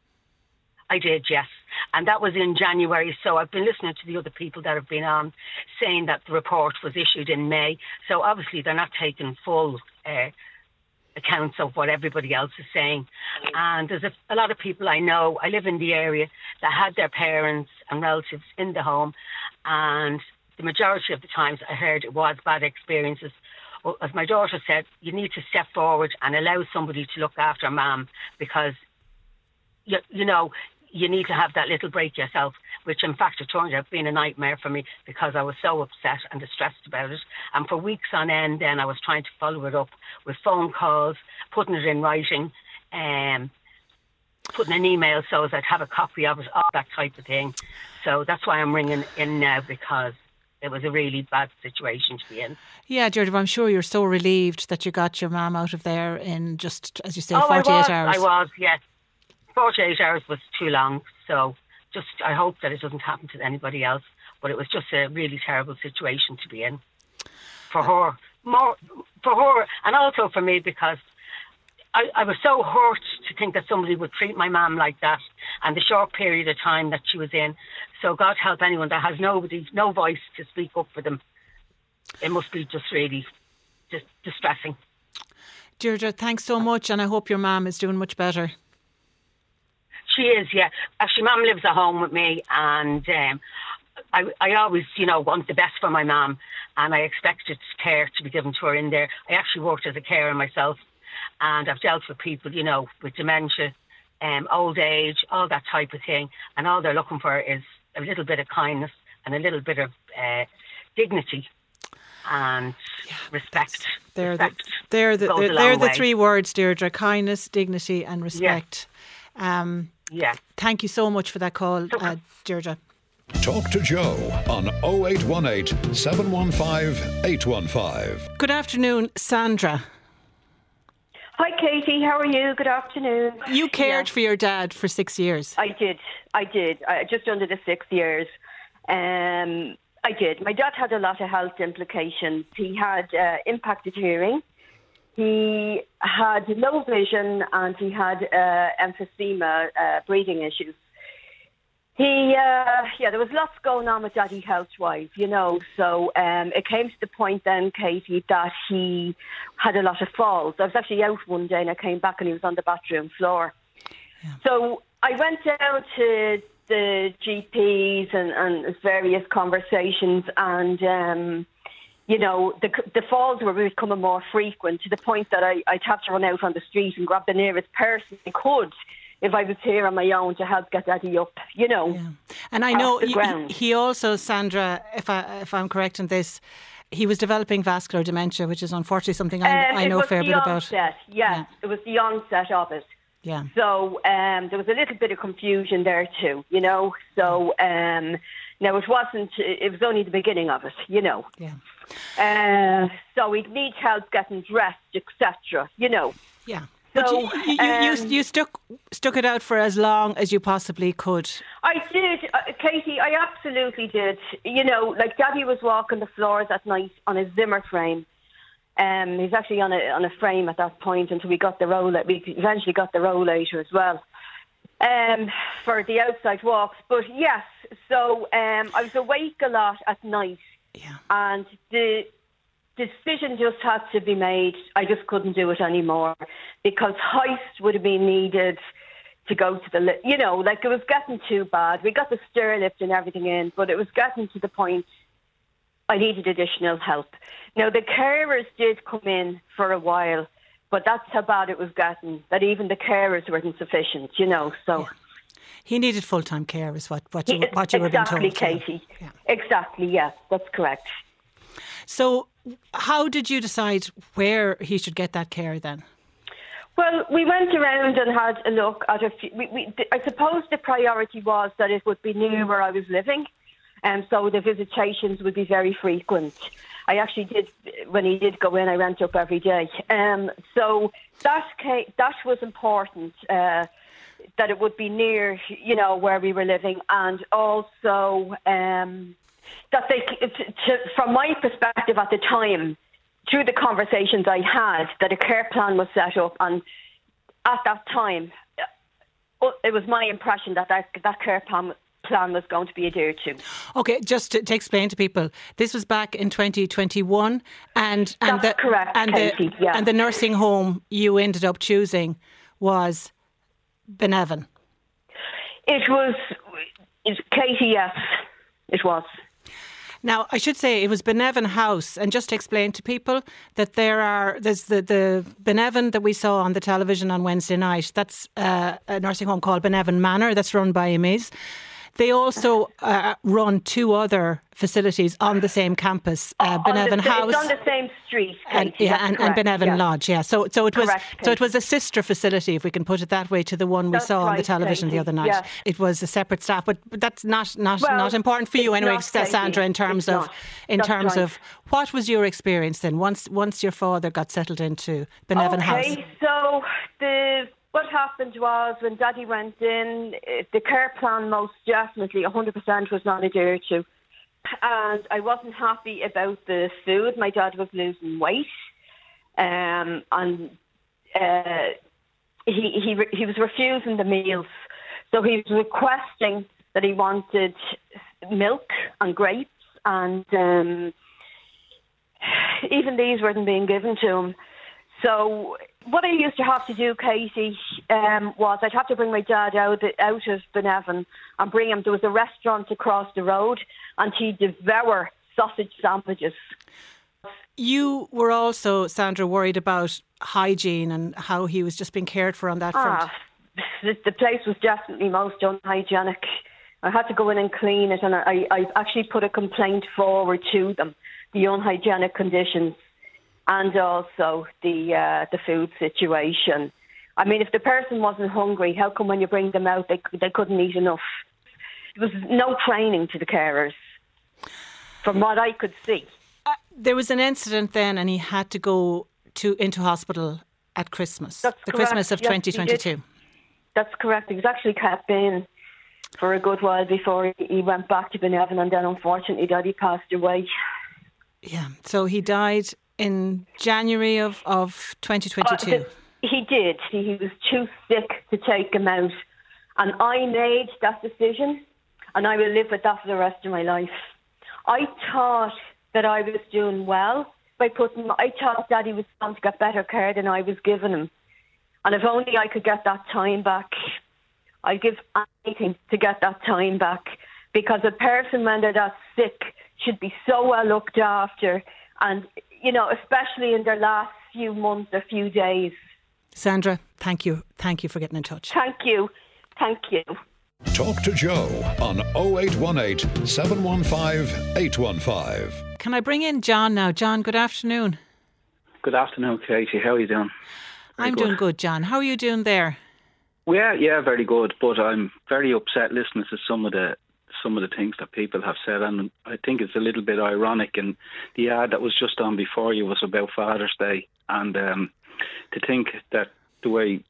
I did, yes. And that was in January. So I've been listening to the other people that have been on saying that the report was issued in May. So obviously they're not taking full uh, accounts of what everybody else is saying. And there's a, a lot of people I know, I live in the area, that had their parents and relatives in the home. And the majority of the times I heard it was bad experiences. Well, as my daughter said, you need to step forward and allow somebody to look after mum, because, you, you know, you need to have that little break yourself, which in fact it turned out being a nightmare for me because I was so upset and distressed about it. And for weeks on end then I was trying to follow it up with phone calls, putting it in writing, um, putting an email so as I'd have a copy of it, all that type of thing. So that's why I'm ringing in now, because it was a really bad situation to be in. Yeah, Deirdre, I'm sure you're so relieved that you got your mum out of there in just, as you say, oh, forty-eight I was, hours. I was, yes. forty-eight hours was too long, so just I hope that it doesn't happen to anybody else. But it was just a really terrible situation to be in for her, more for her, and also for me, because I, I was so hurt to think that somebody would treat my mum like that, and the short period of time that she was in. So God help anyone that has nobody, no voice to speak up for them. It must be just really just distressing. Deirdre, thanks so much, and I hope your mum is doing much better. She is, yeah. Actually, mum lives at home with me, and um, I, I always, you know, want the best for my mum, and I expected care to be given to her in there. I actually worked as a carer myself, and I've dealt with people, you know, with dementia, um, old age, all that type of thing, and all they're looking for is a little bit of kindness and a little bit of uh, dignity and yeah, respect. They're respect the, they're the, they're, they're the three words, Deirdre: kindness, dignity and respect. Yeah. Um, Yeah. Thank you so much for that call, uh, Deirdre. Talk to Joe on oh eight one eight, seven one five, eight one five. Good afternoon, Sandra. Hi, Katie. How are you? Good afternoon. You cared yeah. for your dad for six years. I did. I did. Uh, just under the six years. Um, I did. My dad had a lot of health implications. He had uh, impacted hearing. He had low vision, and he had uh, emphysema, uh, breathing issues. He, uh, yeah, there was lots going on with Daddy health-wise, you know. So um, it came to the point then, Katie, that he had a lot of falls. I was actually out one day and I came back and he was on the bathroom floor. Yeah. So I went down to the G Ps and, and various conversations, and um, you know, the the falls were becoming more frequent to the point that I, I'd have to run out on the street and grab the nearest person I could if I was here on my own to help get Daddy up, you know. Yeah. And I know he, he also, Sandra, if I if I'm correct in this, he was developing vascular dementia, which is unfortunately something I, um, I know a fair bit onset, about. Yes, yeah, it was the onset of it. Yeah. So um, there was a little bit of confusion there too, you know. So um, now it wasn't. It was only the beginning of it, you know. Yeah. Uh, so he'd need help getting dressed, et cetera. You know. Yeah. So but you, you, um, you, you stuck stuck it out for as long as you possibly could. I did, uh, Katie. I absolutely did. You know, like Daddy was walking the floors at night on a Zimmer frame. Um, he's actually on a on a frame at that point until we got the roller. We eventually got the rollator as well um, for the outside walks. But yes, so um, I was awake a lot at night, yeah. and the decision just had to be made. I just couldn't do it anymore because hoist would have been needed to go to the, li- you know, like it was getting too bad. We got the stair lift and everything in, but it was getting to the point I needed additional help. Now, the carers did come in for a while, but that's how bad it was getting, that even the carers weren't sufficient, you know, so... Yeah. He needed full-time care is what, what you, he, what you were being told. Exactly, Katie. Yeah. Exactly, yeah, that's correct. So how did you decide where he should get that care then? Well, we went around and had a look at a few... We, we, I suppose the priority was that it would be near where I was living. And um, so the visitations would be very frequent. I actually did, when he did go in, I went up every day. Um, so that came, that was important, uh, that it would be near, you know, where we were living. And also um, that they, to, to, from my perspective at the time, through the conversations I had, that a care plan was set up. And at that time, it was my impression that that, that care plan plan was going to be adhered to. Okay, just to, to explain to people, this was back in twenty twenty-one, and and That's the correct, and Katie, the yeah. and the nursing home you ended up choosing was Benevin. It was, it, Katie, yes, it was. Now, I should say it was Benevin House, and just to explain to people that there are, there's the, the Benevin that we saw on the television on Wednesday night. That's uh, a nursing home called Benevin Manor that's run by Imiz. They also uh, run two other facilities on the same campus, uh, Benevin the, House. It's on the same street, and, yeah, and, and Benevin yeah. Lodge. Yeah, so so it was correct, so it was a sister facility, if we can put it that way, to the one we that's saw right, on the television Katie. the other night. Yeah. It was a separate staff, but, but that's not not, well, not important for you anyway, not, Sandra. In terms it's of not. in that's terms right. of what was your experience then once once your father got settled into Benevin okay, House? Okay, so the. What happened was when Daddy went in, the care plan most definitely one hundred percent was not adhered to. And I wasn't happy about the food. My dad was losing weight. Um, and uh, he, he, he was refusing the meals. So he was requesting that he wanted milk and grapes. And um, even these weren't being given to him. So what I used to have to do, Katie, um, was I'd have to bring my dad out, out of Benevin and bring him. There was a restaurant across the road and he'd devour sausage sandwiches. You were also, Sandra, worried about hygiene and how he was just being cared for on that front. Ah, the, the place was definitely most unhygienic. I had to go in and clean it, and I, I actually put a complaint forward to them, the unhygienic conditions. And also the uh, the food situation. I mean, if the person wasn't hungry, how come when you bring them out, they they couldn't eat enough? There was no training to the carers, from what I could see. Uh, there was an incident then, and he had to go to into hospital at Christmas, That's the correct. Christmas of yes, twenty twenty-two. That's correct. He was actually kept in for a good while before he went back to Benevin, and then unfortunately, Daddy passed away. Yeah, so he died in January of, of twenty twenty-two. Uh, the, he did. He, he was too sick to take him out. And I made that decision and I will live with that for the rest of my life. I thought that I was doing well by putting, I thought Daddy was going to get better care than I was giving him. And if only I could get that time back, I'd give anything to get that time back. Because a person, when they're that sick, should be so well looked after. And, you know, especially in their last few months or few days. Sandra, thank you. Thank you for getting in touch. Thank you. Thank you. Talk to Joe on oh eight one eight, seven one five, eight one five. Can I bring in John now? John, good afternoon. Good afternoon, Katie. How are you doing? Very I'm good. doing good, John. How are you doing there? Yeah, yeah, very good. But I'm very upset listening to some of the some of the things that people have said, and I think it's a little bit ironic. And the ad that was just on before you was about Father's Day, and um, to think that the way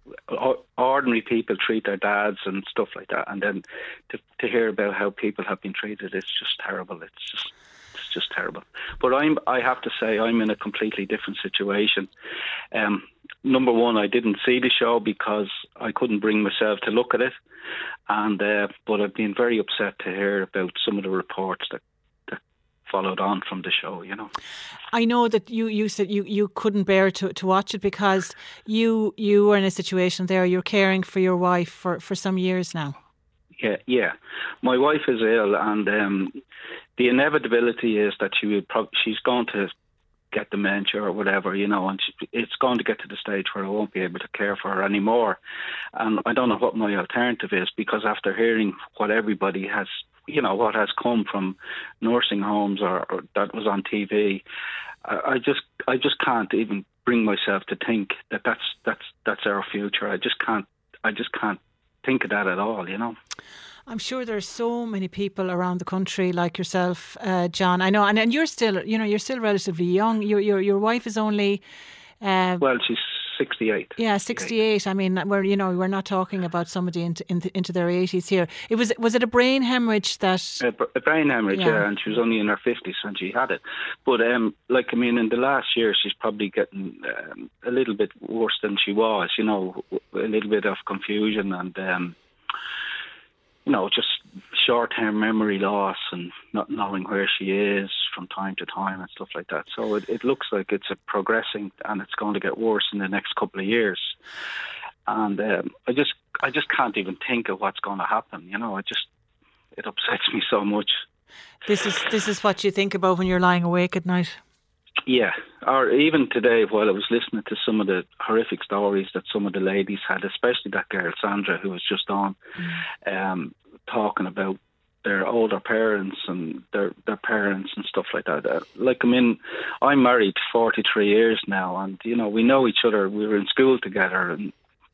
ordinary people treat their dads and stuff like that, and then to to hear about how people have been treated, it's just terrible. It's just it's just terrible. But I'm I have to say I'm in a completely different situation. Um, number one, I didn't see the show because I couldn't bring myself to look at it, and uh, but I've been very upset to hear about some of the reports that. followed on from the show, you know. I know that you, you said you, you couldn't bear to, to watch it because you you were in a situation there, you're caring for your wife for, for some years now. Yeah, yeah. My wife is ill, and um, the inevitability is that she will pro- she's going to get dementia or whatever, you know, and she, it's going to get to the stage where I won't be able to care for her anymore. And I don't know what my alternative is, because after hearing what everybody has, you know, what has come from nursing homes or, or that was on T V, I, I just I just can't even bring myself to think that that's that's that's our future. I just can't I just can't think of that at all, you know. I'm sure there's so many people around the country like yourself, uh, John. I know, and, and you're still, you know, you're still relatively young. Your your your wife is only. Uh, well, she's sixty-eight. Yeah, sixty-eight. I mean, we're you know we're not talking about somebody into into, into their eighties here. It was was it a brain hemorrhage that? A, a brain hemorrhage, yeah. yeah, and she was only in her fifties when she had it. But um, like I mean, in the last year, she's probably getting um, a little bit worse than she was. You know, a little bit of confusion and. Um, You know, just short-term memory loss and not knowing where she is from time to time and stuff like that. So it, it looks like it's a progressing, and it's going to get worse in the next couple of years. And um, I just, I just can't even think of what's going to happen. You know, it just, it upsets me so much. This is this is what you think about when you're lying awake at night. Yeah, or even today while I was listening to some of the horrific stories that some of the ladies had, especially that girl Sandra who was just on, mm. um, talking about their older parents and their their parents and stuff like that. Uh, like, I mean, I'm married forty-three years now, and, you know, we know each other. We were in school together, and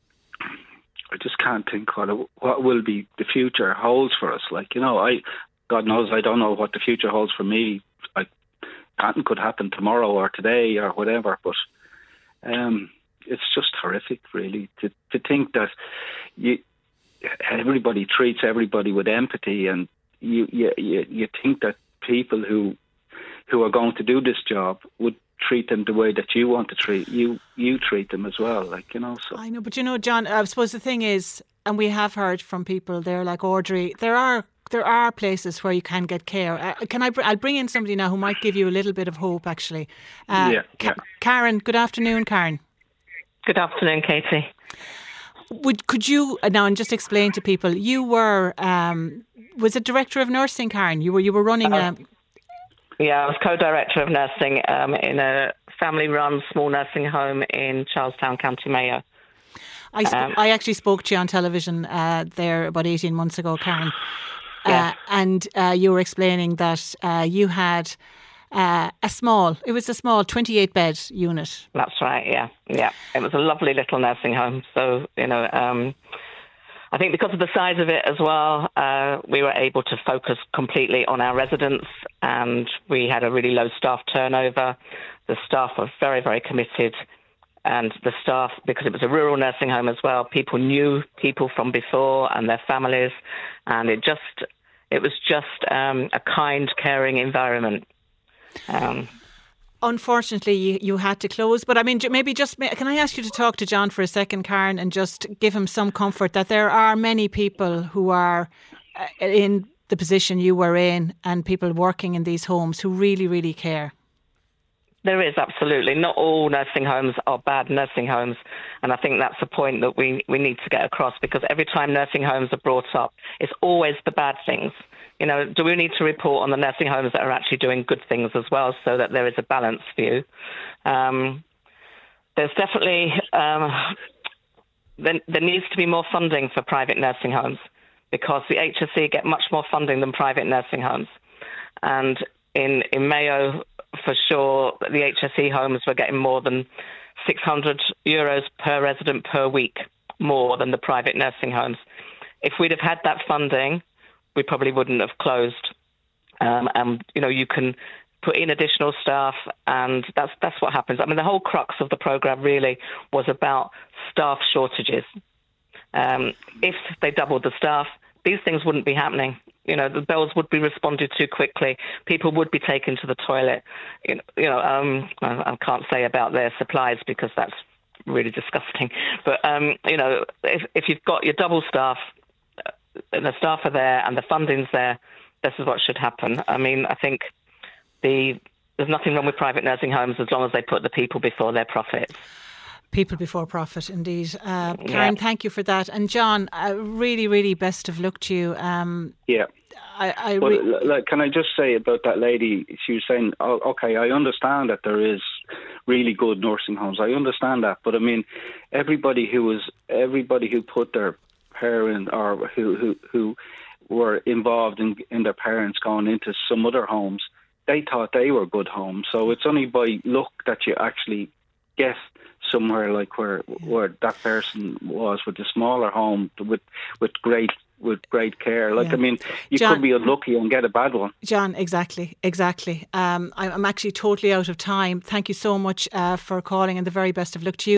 I just can't think what, it, what will be the future holds for us. Like, you know, I, God knows I don't know what the future holds for me. I Anything could happen tomorrow or today or whatever, but um, it's just horrific, really, to to think that you everybody treats everybody with empathy, and you you you, you think that people who who are going to do this job would treat them the way that you want to treat you you treat them as well, like, you know. So I know, but you know, John, I suppose the thing is, and we have heard from people there like Audrey, there are. There are places where you can get care. Uh, can I? Br- I'll bring in somebody now who might give you a little bit of hope. Actually, uh, yeah, Ka- yeah. Karen. Good afternoon, Karen. Good afternoon, Katie. Would could you uh, now and just explain to people? You were um, was it director of nursing, Karen? You were you were running. Uh, a... Yeah, I was co-director of nursing um, in a family-run small nursing home in Charlestown, County Mayo. I sp- um, I actually spoke to you on television uh, there about eighteen months ago, Karen. Yeah. Uh, and uh, you were explaining that uh, you had uh, a small, it was a small twenty-eight bed unit. That's right, yeah. Yeah. It was a lovely little nursing home. So, you know, um, I think because of the size of it as well, uh, we were able to focus completely on our residents, and we had a really low staff turnover. The staff were very, very committed. And the staff, because it was a rural nursing home as well, people knew people from before and their families. And it just, it was just um, a kind, caring environment. Um, Unfortunately, you, you had to close. But I mean, maybe just, can I ask you to talk to John for a second, Karen, and just give him some comfort that there are many people who are uh, in the position you were in and people working in these homes who really, really care. There is, absolutely. Not all nursing homes are bad nursing homes. And I think that's the point that we, we need to get across, because every time nursing homes are brought up, it's always the bad things. You know, do we need to report on the nursing homes that are actually doing good things as well, so that there is a balanced view? Um, there's definitely, um, there, there needs to be more funding for private nursing homes, because the H S E get much more funding than private nursing homes. And in, in Mayo, for sure, the H S E homes were getting more than six hundred euros per resident per week, more than the private nursing homes. If we'd have had that funding, we probably wouldn't have closed. Um, and, you know, you can put in additional staff, and that's that's what happens. I mean, the whole crux of the programme really was about staff shortages. Um, if they doubled the staff, these things wouldn't be happening. You know, the bells would be responded to quickly. People would be taken to the toilet. You know, you know um, I, I can't say about their supplies because that's really disgusting. But, um, you know, if, if you've got your double staff, and the staff are there and the funding's there, this is what should happen. I mean, I think the there's nothing wrong with private nursing homes as long as they put the people before their profits. People before profit, indeed. Uh, Karen, yeah. Thank you for that. And John, uh, really, really best of luck to you. Um, yeah. I, I but, re- like, can I just say about that lady? She was saying, oh, okay, I understand that there is really good nursing homes. I understand that. But I mean, everybody who was, everybody who put their parent or who, who, who were involved in, in their parents going into some other homes, they thought they were good homes. So it's only by luck that you actually get somewhere like where where that person was, with a smaller home with with great with great care. Like, yeah. I mean, you John, could be unlucky and get a bad one. John, exactly, exactly. Um, I'm actually totally out of time. Thank you so much uh, for calling, and the very best of luck to you.